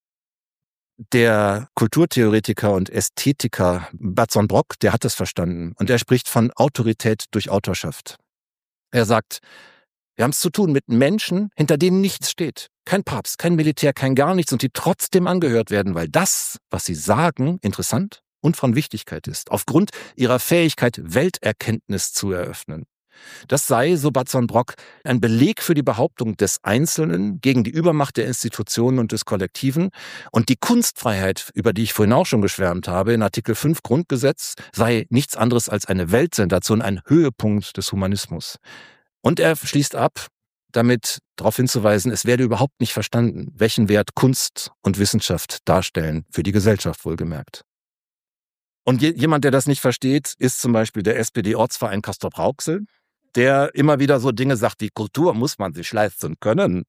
Der Kulturtheoretiker und Ästhetiker Bertolt Brock, der hat das verstanden und er spricht von Autorität durch Autorschaft. Er sagt, wir haben es zu tun mit Menschen, hinter denen nichts steht. Kein Papst, kein Militär, kein gar nichts und die trotzdem angehört werden, weil das, was sie sagen, interessant und von Wichtigkeit ist, aufgrund ihrer Fähigkeit, Welterkenntnis zu eröffnen. Das sei, so Bertolt Brock, ein Beleg für die Behauptung des Einzelnen gegen die Übermacht der Institutionen und des Kollektiven. Und die Kunstfreiheit, über die ich vorhin auch schon geschwärmt habe, in Artikel fünf Grundgesetz, sei nichts anderes als eine Weltsensation, ein Höhepunkt des Humanismus. Und er schließt ab, damit darauf hinzuweisen, es werde überhaupt nicht verstanden, welchen Wert Kunst und Wissenschaft darstellen, für die Gesellschaft wohlgemerkt. Und jemand, der das nicht versteht, ist zum Beispiel der S P D-Ortsverein Castrop-Rauxel, der immer wieder so Dinge sagt wie Kultur muss man sich leisten können.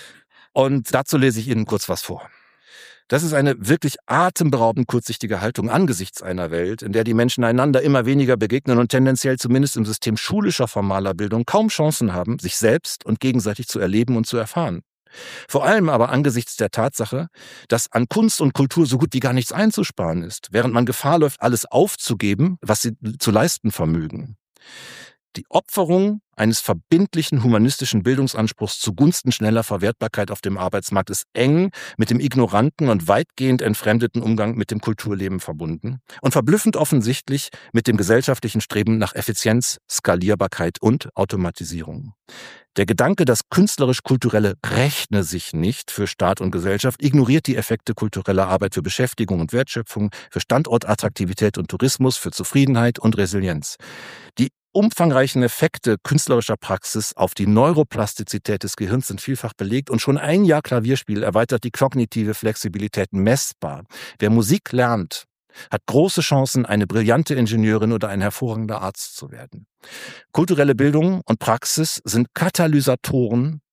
Und dazu lese ich Ihnen kurz was vor. Das ist eine wirklich atemberaubend kurzsichtige Haltung angesichts einer Welt, in der die Menschen einander immer weniger begegnen und tendenziell zumindest im System schulischer formaler Bildung kaum Chancen haben, sich selbst und gegenseitig zu erleben und zu erfahren. Vor allem aber angesichts der Tatsache, dass an Kunst und Kultur so gut wie gar nichts einzusparen ist, während man Gefahr läuft, alles aufzugeben, was sie zu leisten vermögen. Die Opferung eines verbindlichen humanistischen Bildungsanspruchs zugunsten schneller Verwertbarkeit auf dem Arbeitsmarkt ist eng mit dem ignoranten und weitgehend entfremdeten Umgang mit dem Kulturleben verbunden und verblüffend offensichtlich mit dem gesellschaftlichen Streben nach Effizienz, Skalierbarkeit und Automatisierung. Der Gedanke, das künstlerisch-kulturelle rechne sich nicht für Staat und Gesellschaft, ignoriert die Effekte kultureller Arbeit für Beschäftigung und Wertschöpfung, für Standortattraktivität und Tourismus, für Zufriedenheit und Resilienz. Die umfangreichen Effekte künstlerischer Praxis auf die Neuroplastizität des Gehirns sind vielfach belegt und schon ein Jahr Klavierspiel erweitert die kognitive Flexibilität messbar. Wer Musik lernt, hat große Chancen, eine brillante Ingenieurin oder ein hervorragender Arzt zu werden. Kulturelle Bildung und Praxis sind Katalysatoren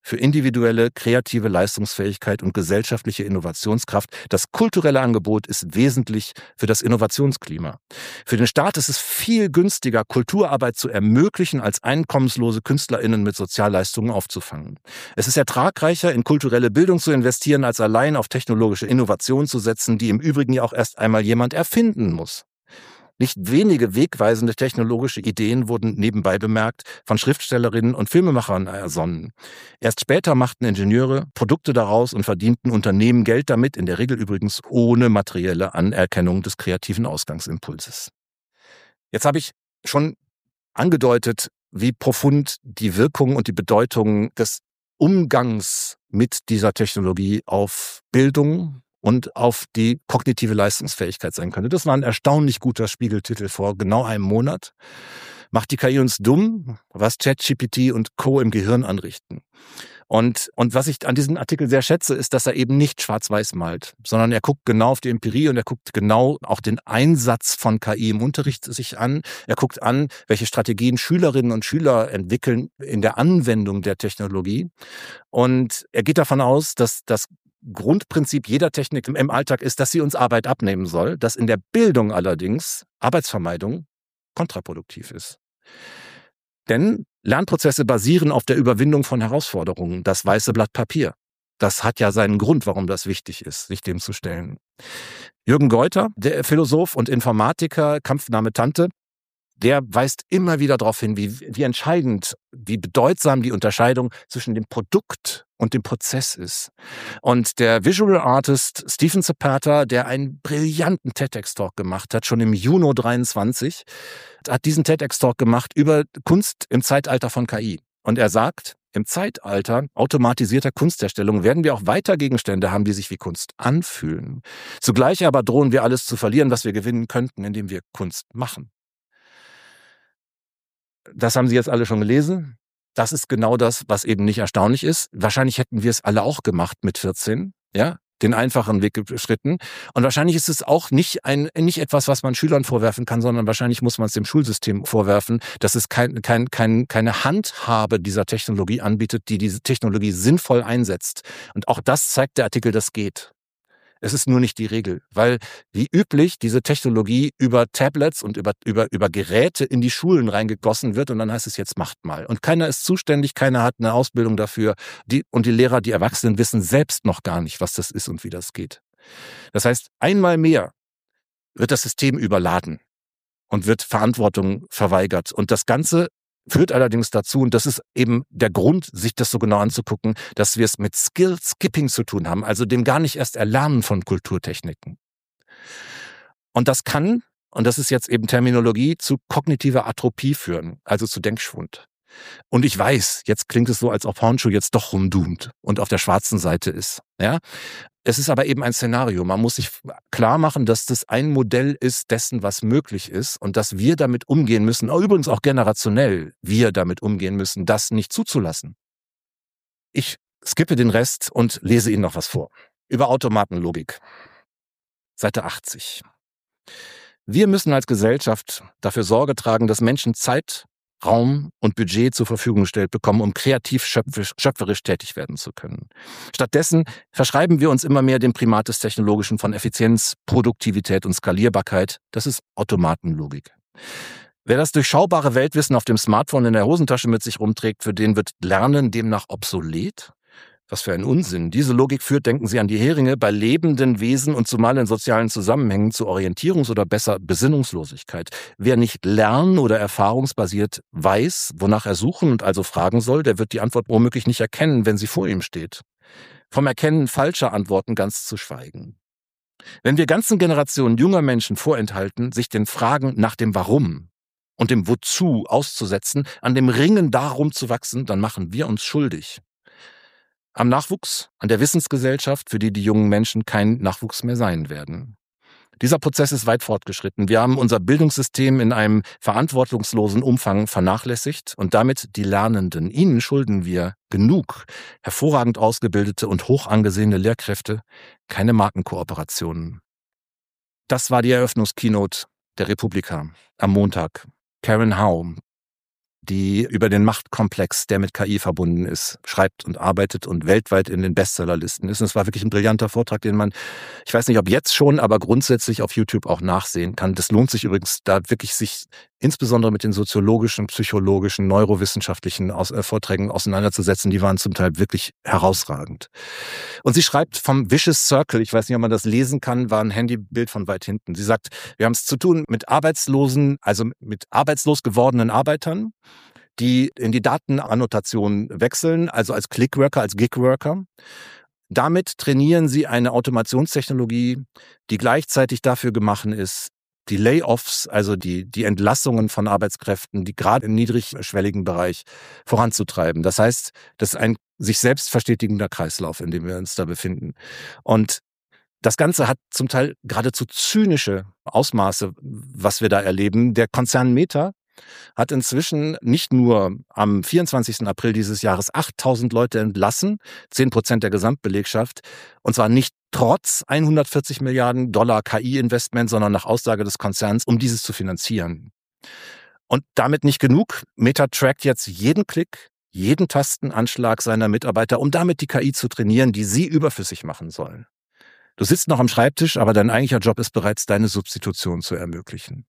für individuelle, kreative Leistungsfähigkeit und gesellschaftliche Innovationskraft. Das kulturelle Angebot ist wesentlich für das Innovationsklima. Für den Staat ist es viel günstiger, Kulturarbeit zu ermöglichen, als einkommenslose KünstlerInnen mit Sozialleistungen aufzufangen. Es ist ertragreicher, in kulturelle Bildung zu investieren, als allein auf technologische Innovation zu setzen, die im Übrigen ja auch erst einmal jemand erfinden muss. Nicht wenige wegweisende technologische Ideen wurden nebenbei bemerkt von Schriftstellerinnen und Filmemachern ersonnen. Erst später machten Ingenieure Produkte daraus und verdienten Unternehmen Geld damit, in der Regel übrigens ohne materielle Anerkennung des kreativen Ausgangsimpulses. Jetzt habe ich schon angedeutet, wie profund die Wirkung und die Bedeutung des Umgangs mit dieser Technologie auf Bildung und auf die kognitive Leistungsfähigkeit sein könnte. Das war ein erstaunlich guter Spiegeltitel vor genau einem Monat. Macht die K I uns dumm, was ChatGPT und Co. im Gehirn anrichten. Und, und was ich an diesem Artikel sehr schätze, ist, dass er eben nicht schwarz-weiß malt, sondern er guckt genau auf die Empirie und er guckt genau auch den Einsatz von K I im Unterricht sich an. Er guckt an, welche Strategien Schülerinnen und Schüler entwickeln in der Anwendung der Technologie. Und er geht davon aus, dass das Grundprinzip jeder Technik im Alltag ist, dass sie uns Arbeit abnehmen soll, dass in der Bildung allerdings Arbeitsvermeidung kontraproduktiv ist. Denn Lernprozesse basieren auf der Überwindung von Herausforderungen, das weiße Blatt Papier. Das hat ja seinen Grund, warum das wichtig ist, sich dem zu stellen. Jürgen Geuter, der Philosoph und Informatiker, Kampfname Tante, der weist immer wieder darauf hin, wie, wie entscheidend, wie bedeutsam die Unterscheidung zwischen dem Produkt und dem Prozess ist. Und der Visual Artist Stephen Zapata, der einen brillanten TEDx-Talk gemacht hat, schon im Juni dreiundzwanzig, hat diesen TEDx-Talk gemacht über Kunst im Zeitalter von K I. Und er sagt, im Zeitalter automatisierter Kunsterstellung werden wir auch weiter Gegenstände haben, die sich wie Kunst anfühlen. Zugleich aber drohen wir alles zu verlieren, was wir gewinnen könnten, indem wir Kunst machen. Das haben Sie jetzt alle schon gelesen. Das ist genau das, was eben nicht erstaunlich ist. Wahrscheinlich hätten wir es alle auch gemacht mit vierzehn, ja, den einfachen Weg beschritten. Und wahrscheinlich ist es auch nicht ein nicht etwas, was man Schülern vorwerfen kann, sondern wahrscheinlich muss man es dem Schulsystem vorwerfen, dass es kein, kein, kein, keine Handhabe dieser Technologie anbietet, die diese Technologie sinnvoll einsetzt. Und auch das zeigt der Artikel, das geht. Es ist nur nicht die Regel, weil wie üblich diese Technologie über Tablets und über, über, über Geräte in die Schulen reingegossen wird und dann heißt es jetzt macht mal. Und keiner ist zuständig, keiner hat eine Ausbildung dafür. Die, und die Lehrer, die Erwachsenen wissen selbst noch gar nicht, was das ist und wie das geht. Das heißt, einmal mehr wird das System überladen und wird Verantwortung verweigert. Und das Ganze führt allerdings dazu, und das ist eben der Grund, sich das so genau anzugucken, dass wir es mit Skill-Skipping zu tun haben, also dem gar nicht erst Erlernen von Kulturtechniken. Und das kann, und das ist jetzt eben Terminologie, zu kognitiver Atropie führen, also zu Denkschwund. Und ich weiß, jetzt klingt es so, als ob Hornschuh jetzt doch rumdoomt und auf der schwarzen Seite ist. Ja? Es ist aber eben ein Szenario. Man muss sich klar machen, dass das ein Modell ist dessen, was möglich ist und dass wir damit umgehen müssen, übrigens auch generationell, wir damit umgehen müssen, das nicht zuzulassen. Ich skippe den Rest und lese Ihnen noch was vor. Über Automatenlogik. Seite achtzig. Wir müssen als Gesellschaft dafür Sorge tragen, dass Menschen Zeit, Raum und Budget zur Verfügung gestellt bekommen, um kreativ schöpfisch, schöpferisch tätig werden zu können. Stattdessen verschreiben wir uns immer mehr dem Primat des Technologischen von Effizienz, Produktivität und Skalierbarkeit. Das ist Automatenlogik. Wer das durchschaubare Weltwissen auf dem Smartphone in der Hosentasche mit sich rumträgt, für den wird Lernen demnach obsolet? Was für ein Unsinn. Diese Logik führt, denken Sie an die Heringe, bei lebenden Wesen und zumal in sozialen Zusammenhängen zu Orientierungs- oder besser Besinnungslosigkeit. Wer nicht lern- oder erfahrungsbasiert weiß, wonach er suchen und also fragen soll, der wird die Antwort womöglich nicht erkennen, wenn sie vor ihm steht. Vom Erkennen falscher Antworten ganz zu schweigen. Wenn wir ganzen Generationen junger Menschen vorenthalten, sich den Fragen nach dem Warum und dem Wozu auszusetzen, an dem Ringen darum zu wachsen, dann machen wir uns schuldig. Am Nachwuchs, an der Wissensgesellschaft, für die die jungen Menschen kein Nachwuchs mehr sein werden. Dieser Prozess ist weit fortgeschritten. Wir haben unser Bildungssystem in einem verantwortungslosen Umfang vernachlässigt und damit die Lernenden. Ihnen schulden wir genug hervorragend ausgebildete und hoch angesehene Lehrkräfte, keine Markenkooperationen. Das war die Eröffnungskeynote der Republika am Montag. Karen Howe, die über den Machtkomplex, der mit K I verbunden ist, schreibt und arbeitet und weltweit in den Bestsellerlisten ist. Und es war wirklich ein brillanter Vortrag, den man, ich weiß nicht, ob jetzt schon, aber grundsätzlich auf YouTube auch nachsehen kann. Das lohnt sich übrigens, da wirklich sich insbesondere mit den soziologischen, psychologischen, neurowissenschaftlichen Aus- äh, Vorträgen auseinanderzusetzen. Die waren zum Teil wirklich herausragend. Und sie schreibt vom Vicious Circle, ich weiß nicht, ob man das lesen kann, war ein Handybild von weit hinten. Sie sagt, wir haben es zu tun mit Arbeitslosen, also mit arbeitslos gewordenen Arbeitern, die in die Datenannotation wechseln, also als Clickworker, als Gigworker. Damit trainieren sie eine Automationstechnologie, die gleichzeitig dafür gemacht ist, die Layoffs, also die, die Entlassungen von Arbeitskräften, die gerade im niedrigschwelligen Bereich voranzutreiben. Das heißt, das ist ein sich selbst verstetigender Kreislauf, in dem wir uns da befinden. Und das Ganze hat zum Teil geradezu zynische Ausmaße, was wir da erleben. Der Konzern Meta hat inzwischen nicht nur am vierundzwanzigsten April dieses Jahres achttausend Leute entlassen, zehn Prozent der Gesamtbelegschaft, und zwar nicht trotz hundertvierzig Milliarden Dollar K I-Investment, sondern nach Aussage des Konzerns, um dieses zu finanzieren. Und damit nicht genug. Meta trackt jetzt jeden Klick, jeden Tastenanschlag seiner Mitarbeiter, um damit die K I zu trainieren, die sie überflüssig machen sollen. Du sitzt noch am Schreibtisch, aber dein eigentlicher Job ist bereits, deine Substitution zu ermöglichen.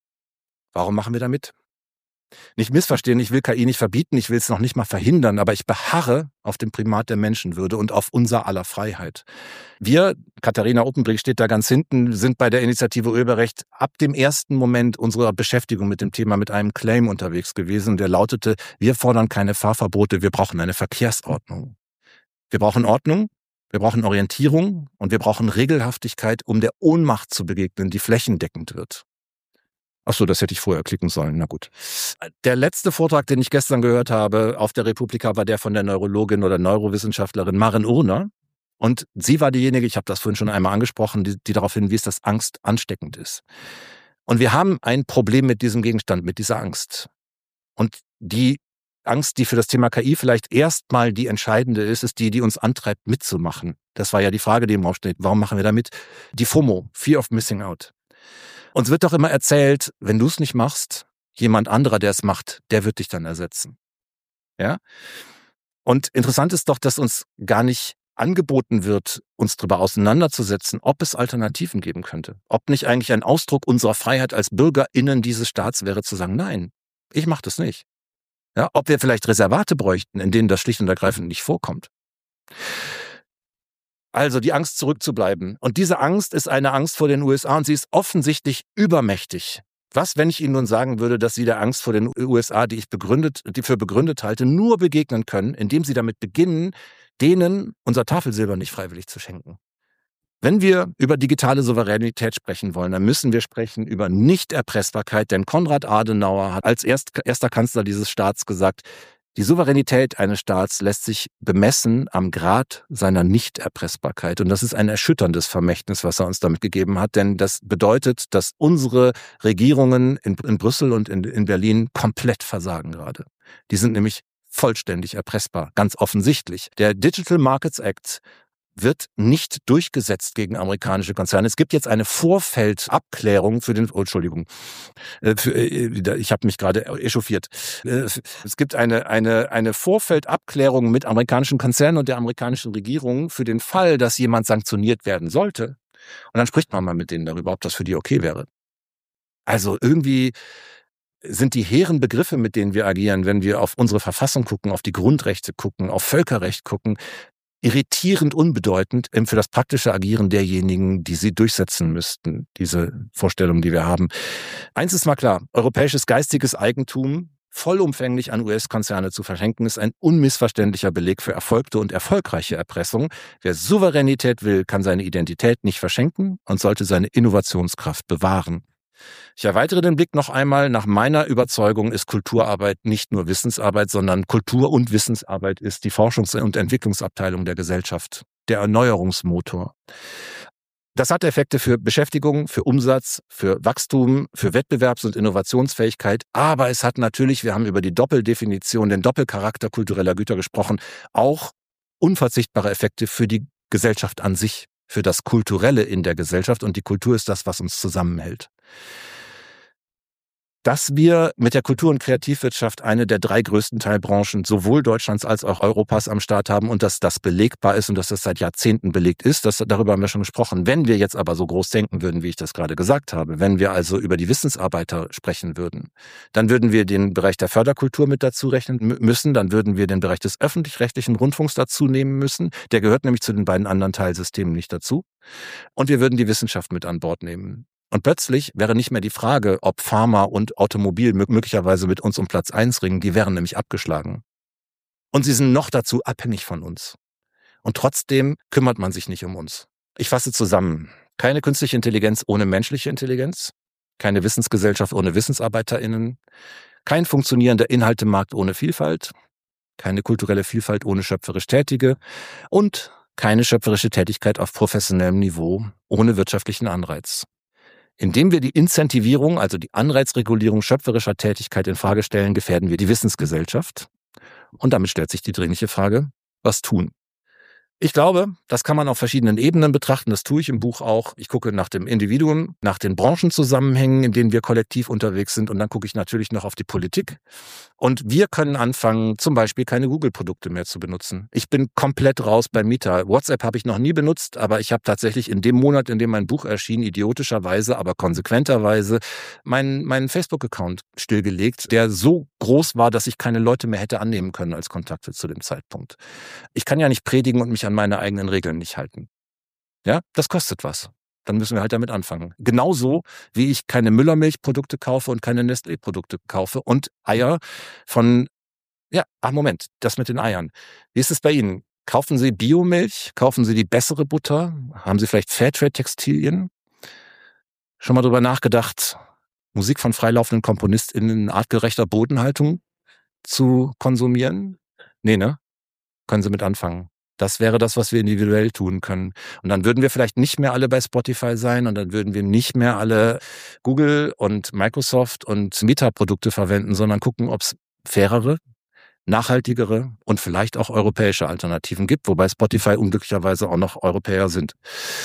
Warum machen wir da mit? Nicht missverstehen, ich will K I nicht verbieten, ich will es noch nicht mal verhindern, aber ich beharre auf dem Primat der Menschenwürde und auf unser aller Freiheit. Wir, Katharina Oppenbrink steht da ganz hinten, sind bei der Initiative Urheberrecht ab dem ersten Moment unserer Beschäftigung mit dem Thema mit einem Claim unterwegs gewesen, der lautete, wir fordern keine Fahrverbote, wir brauchen eine Verkehrsordnung. Wir brauchen Ordnung, wir brauchen Orientierung und wir brauchen Regelhaftigkeit, um der Ohnmacht zu begegnen, die flächendeckend wird. Ach so, das hätte ich vorher klicken sollen. Na gut. Der letzte Vortrag, den ich gestern gehört habe auf der Republika, war der von der Neurologin oder Neurowissenschaftlerin Maren Urner. Und sie war diejenige, ich habe das vorhin schon einmal angesprochen, die, die darauf hinwies, dass Angst ansteckend ist. Und wir haben ein Problem mit diesem Gegenstand, mit dieser Angst. Und die Angst, die für das Thema K I vielleicht erstmal die entscheidende ist, ist die, die uns antreibt, mitzumachen. Das war ja die Frage, die im Raum steht. Warum machen wir da mit? Die FOMO, Fear of Missing Out. Uns wird doch immer erzählt, wenn du es nicht machst, jemand anderer, der es macht, der wird dich dann ersetzen. Ja? Und interessant ist doch, dass uns gar nicht angeboten wird, uns darüber auseinanderzusetzen, ob es Alternativen geben könnte. Ob nicht eigentlich ein Ausdruck unserer Freiheit als BürgerInnen dieses Staats wäre, zu sagen, nein, ich mache das nicht. Ja? Ob wir vielleicht Reservate bräuchten, in denen das schlicht und ergreifend nicht vorkommt. Also die Angst, zurückzubleiben. Und diese Angst ist eine Angst vor den U S A und sie ist offensichtlich übermächtig. Was, wenn ich Ihnen nun sagen würde, dass Sie der Angst vor den U S A, die ich begründet, die für begründet halte, nur begegnen können, indem Sie damit beginnen, denen unser Tafelsilber nicht freiwillig zu schenken? Wenn wir über digitale Souveränität sprechen wollen, dann müssen wir sprechen über Nichterpressbarkeit, denn Konrad Adenauer hat als erst, erster Kanzler dieses Staats gesagt, die Souveränität eines Staats lässt sich bemessen am Grad seiner Nichterpressbarkeit. Und das ist ein erschütterndes Vermächtnis, was er uns damit gegeben hat. Denn das bedeutet, dass unsere Regierungen in, in Brüssel und in, in Berlin komplett versagen gerade. Die sind nämlich vollständig erpressbar, ganz offensichtlich. Der Digital Markets Act wird nicht durchgesetzt gegen amerikanische Konzerne. Es gibt jetzt eine Vorfeldabklärung für den, oh, Entschuldigung, äh, für, äh, ich habe mich gerade echauffiert. Äh, es gibt eine, eine, eine Vorfeldabklärung mit amerikanischen Konzernen und der amerikanischen Regierung für den Fall, dass jemand sanktioniert werden sollte. Und dann spricht man mal mit denen darüber, ob das für die okay wäre. Also irgendwie sind die hehren Begriffe, mit denen wir agieren, wenn wir auf unsere Verfassung gucken, auf die Grundrechte gucken, auf Völkerrecht gucken, irritierend unbedeutend für das praktische Agieren derjenigen, die sie durchsetzen müssten, diese Vorstellung, die wir haben. Eins ist mal klar, europäisches geistiges Eigentum vollumfänglich an U S-Konzerne zu verschenken, ist ein unmissverständlicher Beleg für erfolgte und erfolgreiche Erpressung. Wer Souveränität will, kann seine Identität nicht verschenken und sollte seine Innovationskraft bewahren. Ich erweitere den Blick noch einmal. Nach meiner Überzeugung ist Kulturarbeit nicht nur Wissensarbeit, sondern Kultur- und Wissensarbeit ist die Forschungs- und Entwicklungsabteilung der Gesellschaft, der Erneuerungsmotor. Das hat Effekte für Beschäftigung, für Umsatz, für Wachstum, für Wettbewerbs- und Innovationsfähigkeit. Aber es hat natürlich, wir haben über die Doppeldefinition, den Doppelcharakter kultureller Güter gesprochen, auch unverzichtbare Effekte für die Gesellschaft an sich, für das Kulturelle in der Gesellschaft. Und die Kultur ist das, was uns zusammenhält. dass wir mit der Kultur- und Kreativwirtschaft eine der drei größten Teilbranchen sowohl Deutschlands als auch Europas am Start haben und dass das belegbar ist und dass das seit Jahrzehnten belegt ist. Das, darüber haben wir schon gesprochen. Wenn wir jetzt aber so groß denken würden, wie ich das gerade gesagt habe, wenn wir also über die Wissensarbeiter sprechen würden, dann würden wir den Bereich der Förderkultur mit dazu rechnen müssen, dann würden wir den Bereich des öffentlich-rechtlichen Rundfunks dazu nehmen müssen. Der gehört nämlich zu den beiden anderen Teilsystemen nicht dazu. Und wir würden die Wissenschaft mit an Bord nehmen. Und plötzlich wäre nicht mehr die Frage, ob Pharma und Automobil möglicherweise mit uns um Platz eins ringen, die wären nämlich abgeschlagen. Und sie sind noch dazu abhängig von uns. Und trotzdem kümmert man sich nicht um uns. Ich fasse zusammen. Keine künstliche Intelligenz ohne menschliche Intelligenz, keine Wissensgesellschaft ohne WissensarbeiterInnen, kein funktionierender Inhaltemarkt ohne Vielfalt, keine kulturelle Vielfalt ohne schöpferisch Tätige und keine schöpferische Tätigkeit auf professionellem Niveau ohne wirtschaftlichen Anreiz. Indem wir die Incentivierung, also die Anreizregulierung schöpferischer Tätigkeit in Frage stellen, gefährden wir die Wissensgesellschaft. Und damit stellt sich die dringliche Frage, was tun? Ich glaube, das kann man auf verschiedenen Ebenen betrachten. Das tue ich im Buch auch. Ich gucke nach dem Individuum, nach den Branchenzusammenhängen, in denen wir kollektiv unterwegs sind. Und dann gucke ich natürlich noch auf die Politik. Und wir können anfangen, zum Beispiel keine Google-Produkte mehr zu benutzen. Ich bin komplett raus bei Meta. WhatsApp habe ich noch nie benutzt, aber ich habe tatsächlich in dem Monat, in dem mein Buch erschien, idiotischerweise, aber konsequenterweise meinen, meinen Facebook-Account stillgelegt, der so groß war, dass ich keine Leute mehr hätte annehmen können als Kontakte zu dem Zeitpunkt. Ich kann ja nicht predigen und mich an meine eigenen Regeln nicht halten. Ja, das kostet was. Dann müssen wir halt damit anfangen. Genauso wie ich keine Müllermilchprodukte kaufe und keine Nestlé-Produkte kaufe und Eier von, ja, ach Moment, das mit den Eiern. Wie ist es bei Ihnen? Kaufen Sie Biomilch? Kaufen Sie die bessere Butter? Haben Sie vielleicht Fairtrade-Textilien? Schon mal drüber nachgedacht, Musik von freilaufenden KomponistInnen in artgerechter Bodenhaltung zu konsumieren? Nee, ne? Können Sie mit anfangen. Das wäre das, was wir individuell tun können. Und dann würden wir vielleicht nicht mehr alle bei Spotify sein und dann würden wir nicht mehr alle Google und Microsoft und Meta-Produkte verwenden, sondern gucken, ob es fairere, nachhaltigere und vielleicht auch europäische Alternativen gibt, wobei Spotify unglücklicherweise auch noch Europäer sind.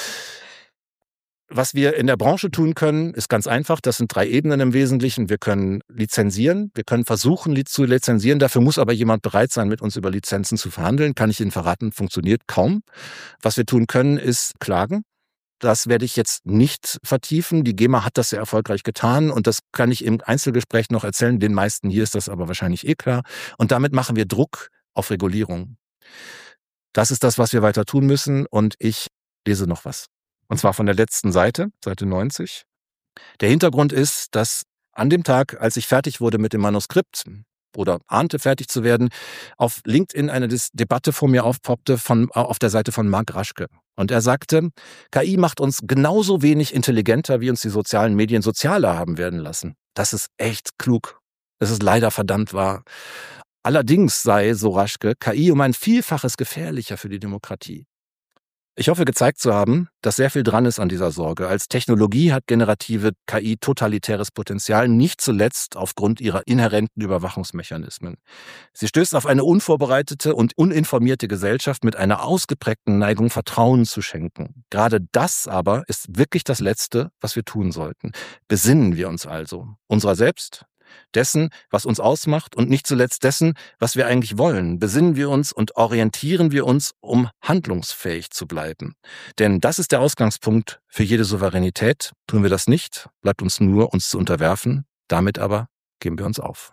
Was wir in der Branche tun können, ist ganz einfach. Das sind drei Ebenen im Wesentlichen. Wir können lizenzieren, wir können versuchen zu lizenzieren. Dafür muss aber jemand bereit sein, mit uns über Lizenzen zu verhandeln. Kann ich Ihnen verraten, funktioniert kaum. Was wir tun können, ist klagen. Das werde ich jetzt nicht vertiefen. Die GEMA hat das sehr erfolgreich getan und das kann ich im Einzelgespräch noch erzählen. Den meisten hier ist das aber wahrscheinlich eh klar. Und damit machen wir Druck auf Regulierung. Das ist das, was wir weiter tun müssen und ich lese noch was. Und zwar von der letzten Seite, Seite neunzig. Der Hintergrund ist, dass an dem Tag, als ich fertig wurde mit dem Manuskript oder ahnte, fertig zu werden, auf LinkedIn eine Debatte vor mir aufpoppte von, auf der Seite von Marc Raschke. Und er sagte, K I macht uns genauso wenig intelligenter, wie uns die sozialen Medien sozialer haben werden lassen. Das ist echt klug. Das ist leider verdammt wahr. Allerdings sei, so Raschke, K I um ein Vielfaches gefährlicher für die Demokratie. Ich hoffe, gezeigt zu haben, dass sehr viel dran ist an dieser Sorge. Als Technologie hat generative K I totalitäres Potenzial, nicht zuletzt aufgrund ihrer inhärenten Überwachungsmechanismen. Sie stößt auf eine unvorbereitete und uninformierte Gesellschaft mit einer ausgeprägten Neigung, Vertrauen zu schenken. Gerade das aber ist wirklich das Letzte, was wir tun sollten. Besinnen wir uns also unserer selbst, dessen, was uns ausmacht und nicht zuletzt dessen, was wir eigentlich wollen. Besinnen wir uns und orientieren wir uns, um handlungsfähig zu bleiben. Denn das ist der Ausgangspunkt für jede Souveränität. Tun wir das nicht, bleibt uns nur, uns zu unterwerfen. Damit aber geben wir uns auf.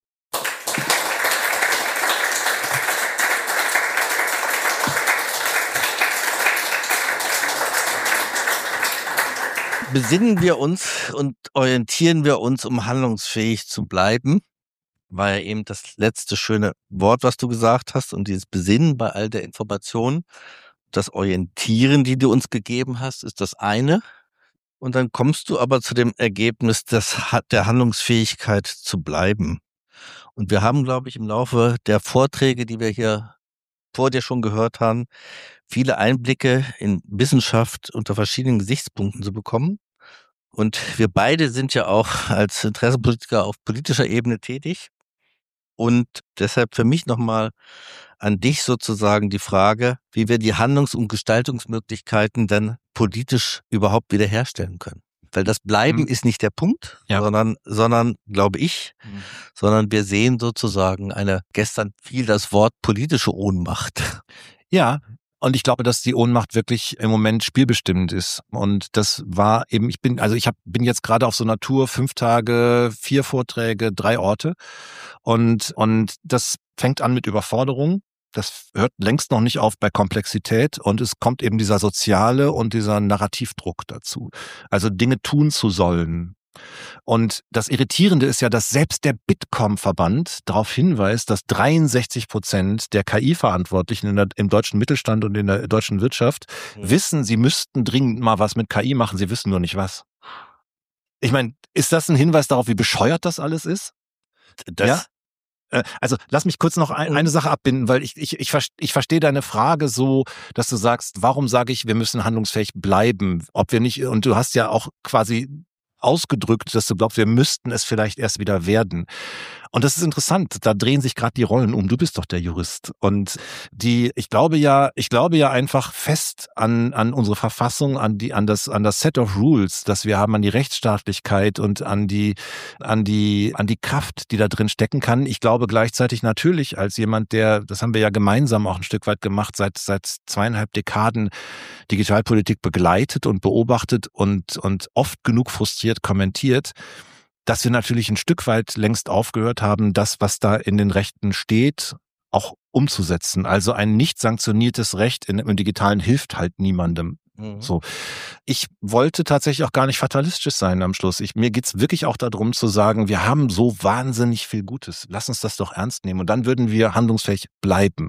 Besinnen wir uns und orientieren wir uns, um handlungsfähig zu bleiben, war ja eben das letzte schöne Wort, was du gesagt hast, und dieses Besinnen bei all der Information, das Orientieren, die du uns gegeben hast, ist das eine. Und dann kommst du aber zu dem Ergebnis, das hat der Handlungsfähigkeit zu bleiben. Und wir haben, glaube ich, im Laufe der Vorträge, die wir hier vor dir schon gehört haben, viele Einblicke in Wissenschaft unter verschiedenen Gesichtspunkten zu bekommen. Und wir beide sind ja auch als Interessenpolitiker auf politischer Ebene tätig. Und deshalb für mich nochmal an dich sozusagen die Frage, wie wir die Handlungs- und Gestaltungsmöglichkeiten dann politisch überhaupt wiederherstellen können. Weil das Bleiben Mhm. ist nicht der Punkt, Ja. sondern, sondern, glaube ich, Mhm. sondern wir sehen sozusagen eine, gestern fiel das Wort politische Ohnmacht. Ja, und ich glaube, dass die Ohnmacht wirklich im Moment spielbestimmend ist. Und das war eben, ich bin, also ich hab, bin jetzt gerade auf so einer Tour, fünf Tage, vier Vorträge, drei Orte. Und, und das fängt an mit Überforderung. Das hört längst noch nicht auf bei Komplexität. Und es kommt eben dieser soziale und dieser Narrativdruck dazu. Also Dinge tun zu sollen. Und das Irritierende ist ja, dass selbst der Bitkom-Verband darauf hinweist, dass dreiundsechzig Prozent der K I-Verantwortlichen in der, im deutschen Mittelstand und in der deutschen Wirtschaft Mhm. wissen, sie müssten dringend mal was mit K I machen, sie wissen nur nicht was. Ich meine, ist das ein Hinweis darauf, wie bescheuert das alles ist? Das, Ja? Äh, Also lass mich kurz noch ein, eine Sache abbinden, weil ich, ich, ich, ver- ich verstehe deine Frage so, dass du sagst, warum sage ich, wir müssen handlungsfähig bleiben? Ob wir nicht, und du hast ja auch quasi ausgedrückt, dass du glaubst, wir müssten es vielleicht erst wieder werden. Und das ist interessant, da drehen sich gerade die Rollen um. Du bist doch der Jurist. Und die, ich glaube ja, ich glaube ja einfach fest an, an unsere Verfassung, an die, an das, an das Set of Rules, das wir haben, an die Rechtsstaatlichkeit und an die, an die, an die Kraft, die da drin stecken kann. Ich glaube gleichzeitig natürlich als jemand, der, das haben wir ja gemeinsam auch ein Stück weit gemacht, seit, seit zweieinhalb Dekaden Digitalpolitik begleitet und beobachtet und, und oft genug frustriert kommentiert, dass wir natürlich ein Stück weit längst aufgehört haben, das, was da in den Rechten steht, auch umzusetzen. Also ein nicht sanktioniertes Recht in, im Digitalen hilft halt niemandem. Mhm. So. Ich wollte tatsächlich auch gar nicht fatalistisch sein am Schluss. Ich, mir geht's wirklich auch darum zu sagen, wir haben so wahnsinnig viel Gutes. Lass uns das doch ernst nehmen. Und dann würden wir handlungsfähig bleiben.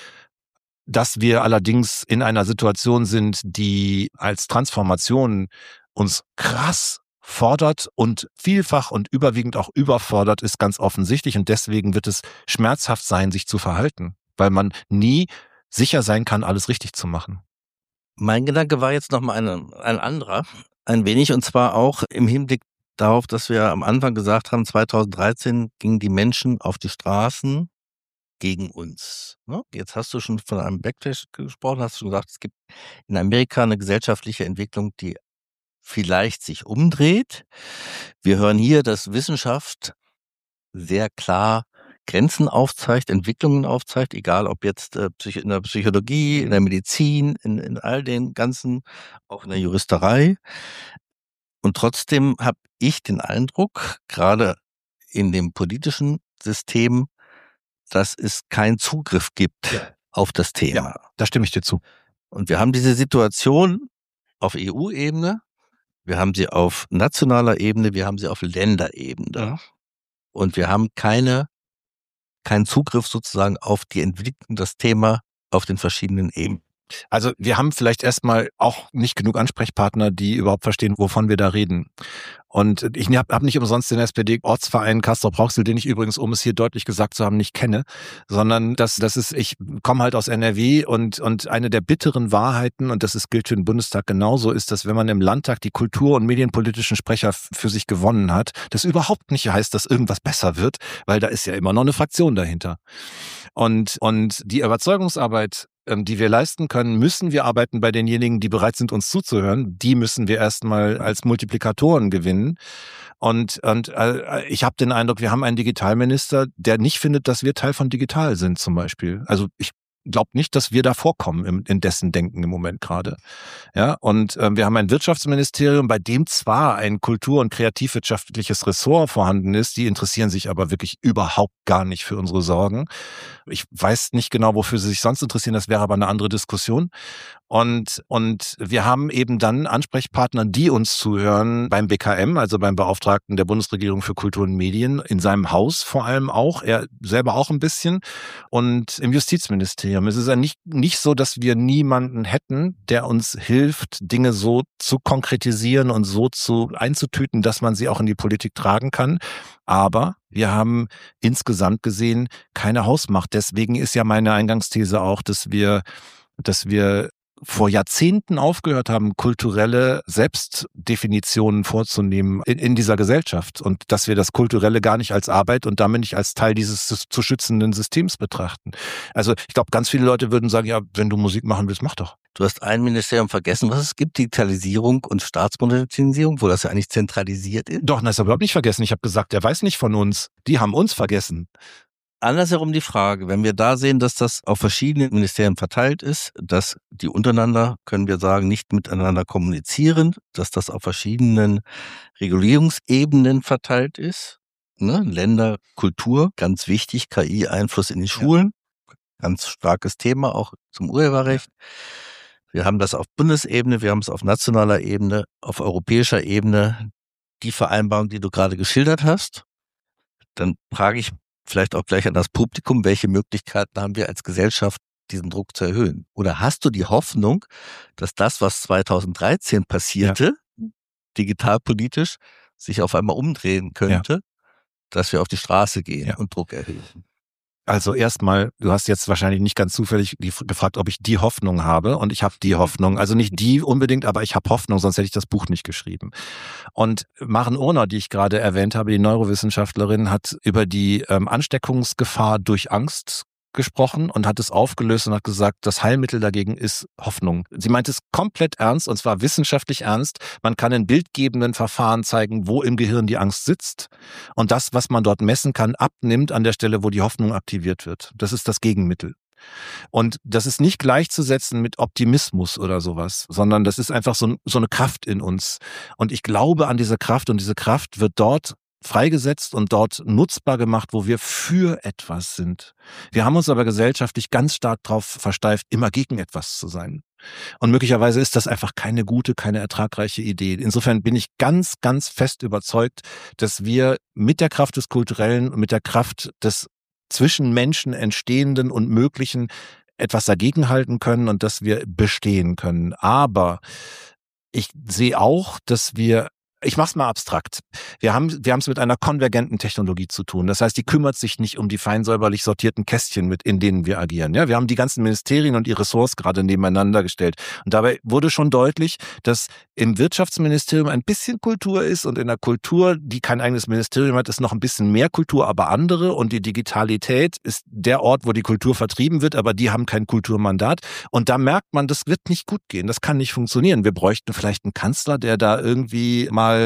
Dass wir allerdings in einer Situation sind, die als Transformation uns krass fordert und vielfach und überwiegend auch überfordert, ist ganz offensichtlich. Und deswegen wird es schmerzhaft sein, sich zu verhalten, weil man nie sicher sein kann, alles richtig zu machen. Mein Gedanke war jetzt nochmal ein, ein anderer, ein wenig, und zwar auch im Hinblick darauf, dass wir am Anfang gesagt haben, zweitausenddreizehn gingen die Menschen auf die Straßen gegen uns. Ne? Jetzt hast du schon von einem Backlash gesprochen, hast schon gesagt, es gibt in Amerika eine gesellschaftliche Entwicklung, die vielleicht sich umdreht. Wir hören hier, dass Wissenschaft sehr klar Grenzen aufzeigt, Entwicklungen aufzeigt, egal ob jetzt äh, Psych- in der Psychologie, in der Medizin, in, in all den ganzen, auch in der Juristerei. Und trotzdem habe ich den Eindruck, gerade in dem politischen System, dass es keinen Zugriff gibt Ja. auf das Thema. Ja, da stimme ich dir zu. Und wir haben diese Situation auf E U-Ebene, wir haben sie auf nationaler Ebene, wir haben sie auf Länderebene. Ja. Und wir haben keine, keinen Zugriff sozusagen auf die Entwicklung, das Thema auf den verschiedenen Ebenen. Also wir haben vielleicht erstmal auch nicht genug Ansprechpartner, die überhaupt verstehen, wovon wir da reden. Und ich habe hab nicht umsonst den S P D-Ortsverein Castrop-Rauxel, den ich übrigens, um es hier deutlich gesagt zu haben, nicht kenne, sondern das, das ist, ich komme halt aus N R W und, und eine der bitteren Wahrheiten, und das ist, gilt für den Bundestag genauso, ist, dass wenn man im Landtag die kultur- und medienpolitischen Sprecher f- für sich gewonnen hat, das überhaupt nicht heißt, dass irgendwas besser wird, weil da ist ja immer noch eine Fraktion dahinter. Und, und die Überzeugungsarbeit, die wir leisten können, müssen wir arbeiten bei denjenigen, die bereit sind, uns zuzuhören. Die müssen wir erstmal als Multiplikatoren gewinnen. Und, und äh, ich habe den Eindruck, wir haben einen Digitalminister, der nicht findet, dass wir Teil von digital sind zum Beispiel. Also ich glaube nicht, dass wir da vorkommen im, in dessen Denken im Moment gerade. Ja, und äh, wir haben ein Wirtschaftsministerium, bei dem zwar ein kultur- und kreativwirtschaftliches Ressort vorhanden ist, die interessieren sich aber wirklich überhaupt gar nicht für unsere Sorgen. Ich weiß nicht genau, wofür sie sich sonst interessieren, das wäre aber eine andere Diskussion. Und, und wir haben eben dann Ansprechpartner, die uns zuhören beim B K M, also beim Beauftragten der Bundesregierung für Kultur und Medien, in seinem Haus vor allem auch, er selber auch ein bisschen, und im Justizministerium. Es ist ja nicht, nicht so, dass wir niemanden hätten, der uns hilft, Dinge so zu konkretisieren und so zu einzutüten, dass man sie auch in die Politik tragen kann. Aber wir haben insgesamt gesehen keine Hausmacht. Deswegen ist ja meine Eingangsthese auch, dass wir, dass wir vor Jahrzehnten aufgehört haben, kulturelle Selbstdefinitionen vorzunehmen in, in dieser Gesellschaft und dass wir das Kulturelle gar nicht als Arbeit und damit nicht als Teil dieses zu schützenden Systems betrachten. Also ich glaube, ganz viele Leute würden sagen, ja, wenn du Musik machen willst, mach doch. Du hast ein Ministerium vergessen, was es gibt, Digitalisierung und Staatsmodernisierung, wo das ja eigentlich zentralisiert ist. Doch, das habe ich überhaupt nicht vergessen. Ich habe gesagt, der weiß nicht von uns. Die haben uns vergessen. Andersherum die Frage, wenn wir da sehen, dass das auf verschiedenen Ministerien verteilt ist, dass die untereinander, können wir sagen, nicht miteinander kommunizieren, dass das auf verschiedenen Regulierungsebenen verteilt ist, ne? Länder, Kultur, ganz wichtig, K I-Einfluss in die Schulen, ja. Ganz starkes Thema, auch zum Urheberrecht. Wir haben das auf Bundesebene, wir haben es auf nationaler Ebene, auf europäischer Ebene, die Vereinbarung, die du gerade geschildert hast. Dann frage ich vielleicht auch gleich an das Publikum, welche Möglichkeiten haben wir als Gesellschaft, diesen Druck zu erhöhen? Oder hast du die Hoffnung, dass das, was zweitausenddreizehn passierte, ja. digitalpolitisch, sich auf einmal umdrehen könnte, ja. dass wir auf die Straße gehen ja. und Druck erhöhen? Also erstmal, du hast jetzt wahrscheinlich nicht ganz zufällig gefragt, ob ich die Hoffnung habe. Und ich habe die Hoffnung. Also nicht die unbedingt, aber ich habe Hoffnung, sonst hätte ich das Buch nicht geschrieben. Und Maren Urner, die ich gerade erwähnt habe, die Neurowissenschaftlerin, hat über die ähm, Ansteckungsgefahr durch Angst gesprochen und hat es aufgelöst und hat gesagt, das Heilmittel dagegen ist Hoffnung. Sie meint es komplett ernst und zwar wissenschaftlich ernst. Man kann in bildgebenden Verfahren zeigen, wo im Gehirn die Angst sitzt und das, was man dort messen kann, abnimmt an der Stelle, wo die Hoffnung aktiviert wird. Das ist das Gegenmittel. Und das ist nicht gleichzusetzen mit Optimismus oder sowas, sondern das ist einfach so, so eine Kraft in uns. Und ich glaube an diese Kraft und diese Kraft wird dort freigesetzt und dort nutzbar gemacht, wo wir für etwas sind. Wir haben uns aber gesellschaftlich ganz stark darauf versteift, immer gegen etwas zu sein. Und möglicherweise ist das einfach keine gute, keine ertragreiche Idee. Insofern bin ich ganz, ganz fest überzeugt, dass wir mit der Kraft des Kulturellen und mit der Kraft des zwischen Menschen entstehenden und Möglichen etwas dagegenhalten können und dass wir bestehen können. Aber ich sehe auch, dass wir Ich mach's mal abstrakt. Wir haben wir haben es mit einer konvergenten Technologie zu tun. Das heißt, die kümmert sich nicht um die fein säuberlich sortierten Kästchen, mit in denen wir agieren. Ja, wir haben die ganzen Ministerien und die Ressorts gerade nebeneinander gestellt. Und dabei wurde schon deutlich, dass im Wirtschaftsministerium ein bisschen Kultur ist und in der Kultur, die kein eigenes Ministerium hat, ist noch ein bisschen mehr Kultur, aber andere. Und die Digitalität ist der Ort, wo die Kultur vertrieben wird, aber die haben kein Kulturmandat. Und da merkt man, das wird nicht gut gehen. Das kann nicht funktionieren. Wir bräuchten vielleicht einen Kanzler, der da irgendwie mal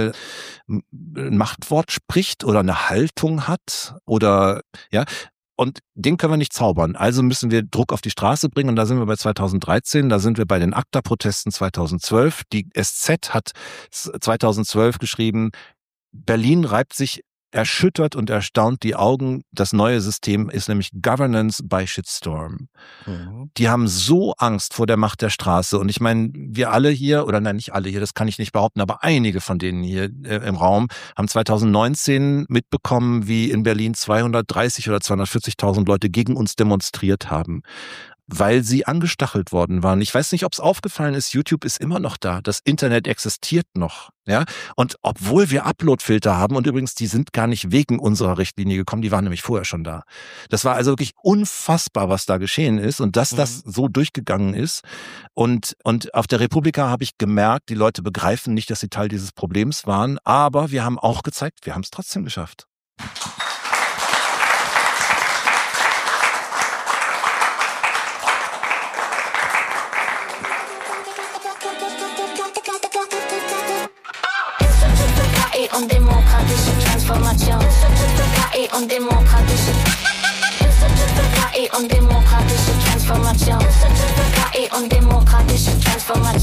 ein Machtwort spricht oder eine Haltung hat oder ja, und den können wir nicht zaubern. Also müssen wir Druck auf die Straße bringen und da sind wir bei zweitausenddreizehn, da sind wir bei den ACTA-Protesten zweitausendzwölf. Die S Z hat zweitausendzwölf geschrieben, Berlin reibt sich erschüttert und erstaunt die Augen. Das neue System ist nämlich Governance by Shitstorm. Mhm. Die haben so Angst vor der Macht der Straße. Und ich meine, wir alle hier, oder nein, nicht alle hier, das kann ich nicht behaupten, aber einige von denen hier äh, im Raum haben zweitausendneunzehn mitbekommen, wie in Berlin zweihundertdreißig oder zweihundertvierzigtausend Leute gegen uns demonstriert haben, weil sie angestachelt worden waren. Ich weiß nicht, ob es aufgefallen ist, YouTube ist immer noch da. Das Internet existiert noch. Ja? Und obwohl wir Uploadfilter haben, und übrigens, die sind gar nicht wegen unserer Richtlinie gekommen, die waren nämlich vorher schon da. Das war also wirklich unfassbar, was da geschehen ist und dass mhm. das so durchgegangen ist. Und, und auf der Republika habe ich gemerkt, die Leute begreifen nicht, dass sie Teil dieses Problems waren, aber wir haben auch gezeigt, wir haben es trotzdem geschafft. Und demokratische Transformation. K I und demokratische K I und demokratische Transformation. K I und demokratische Transformation.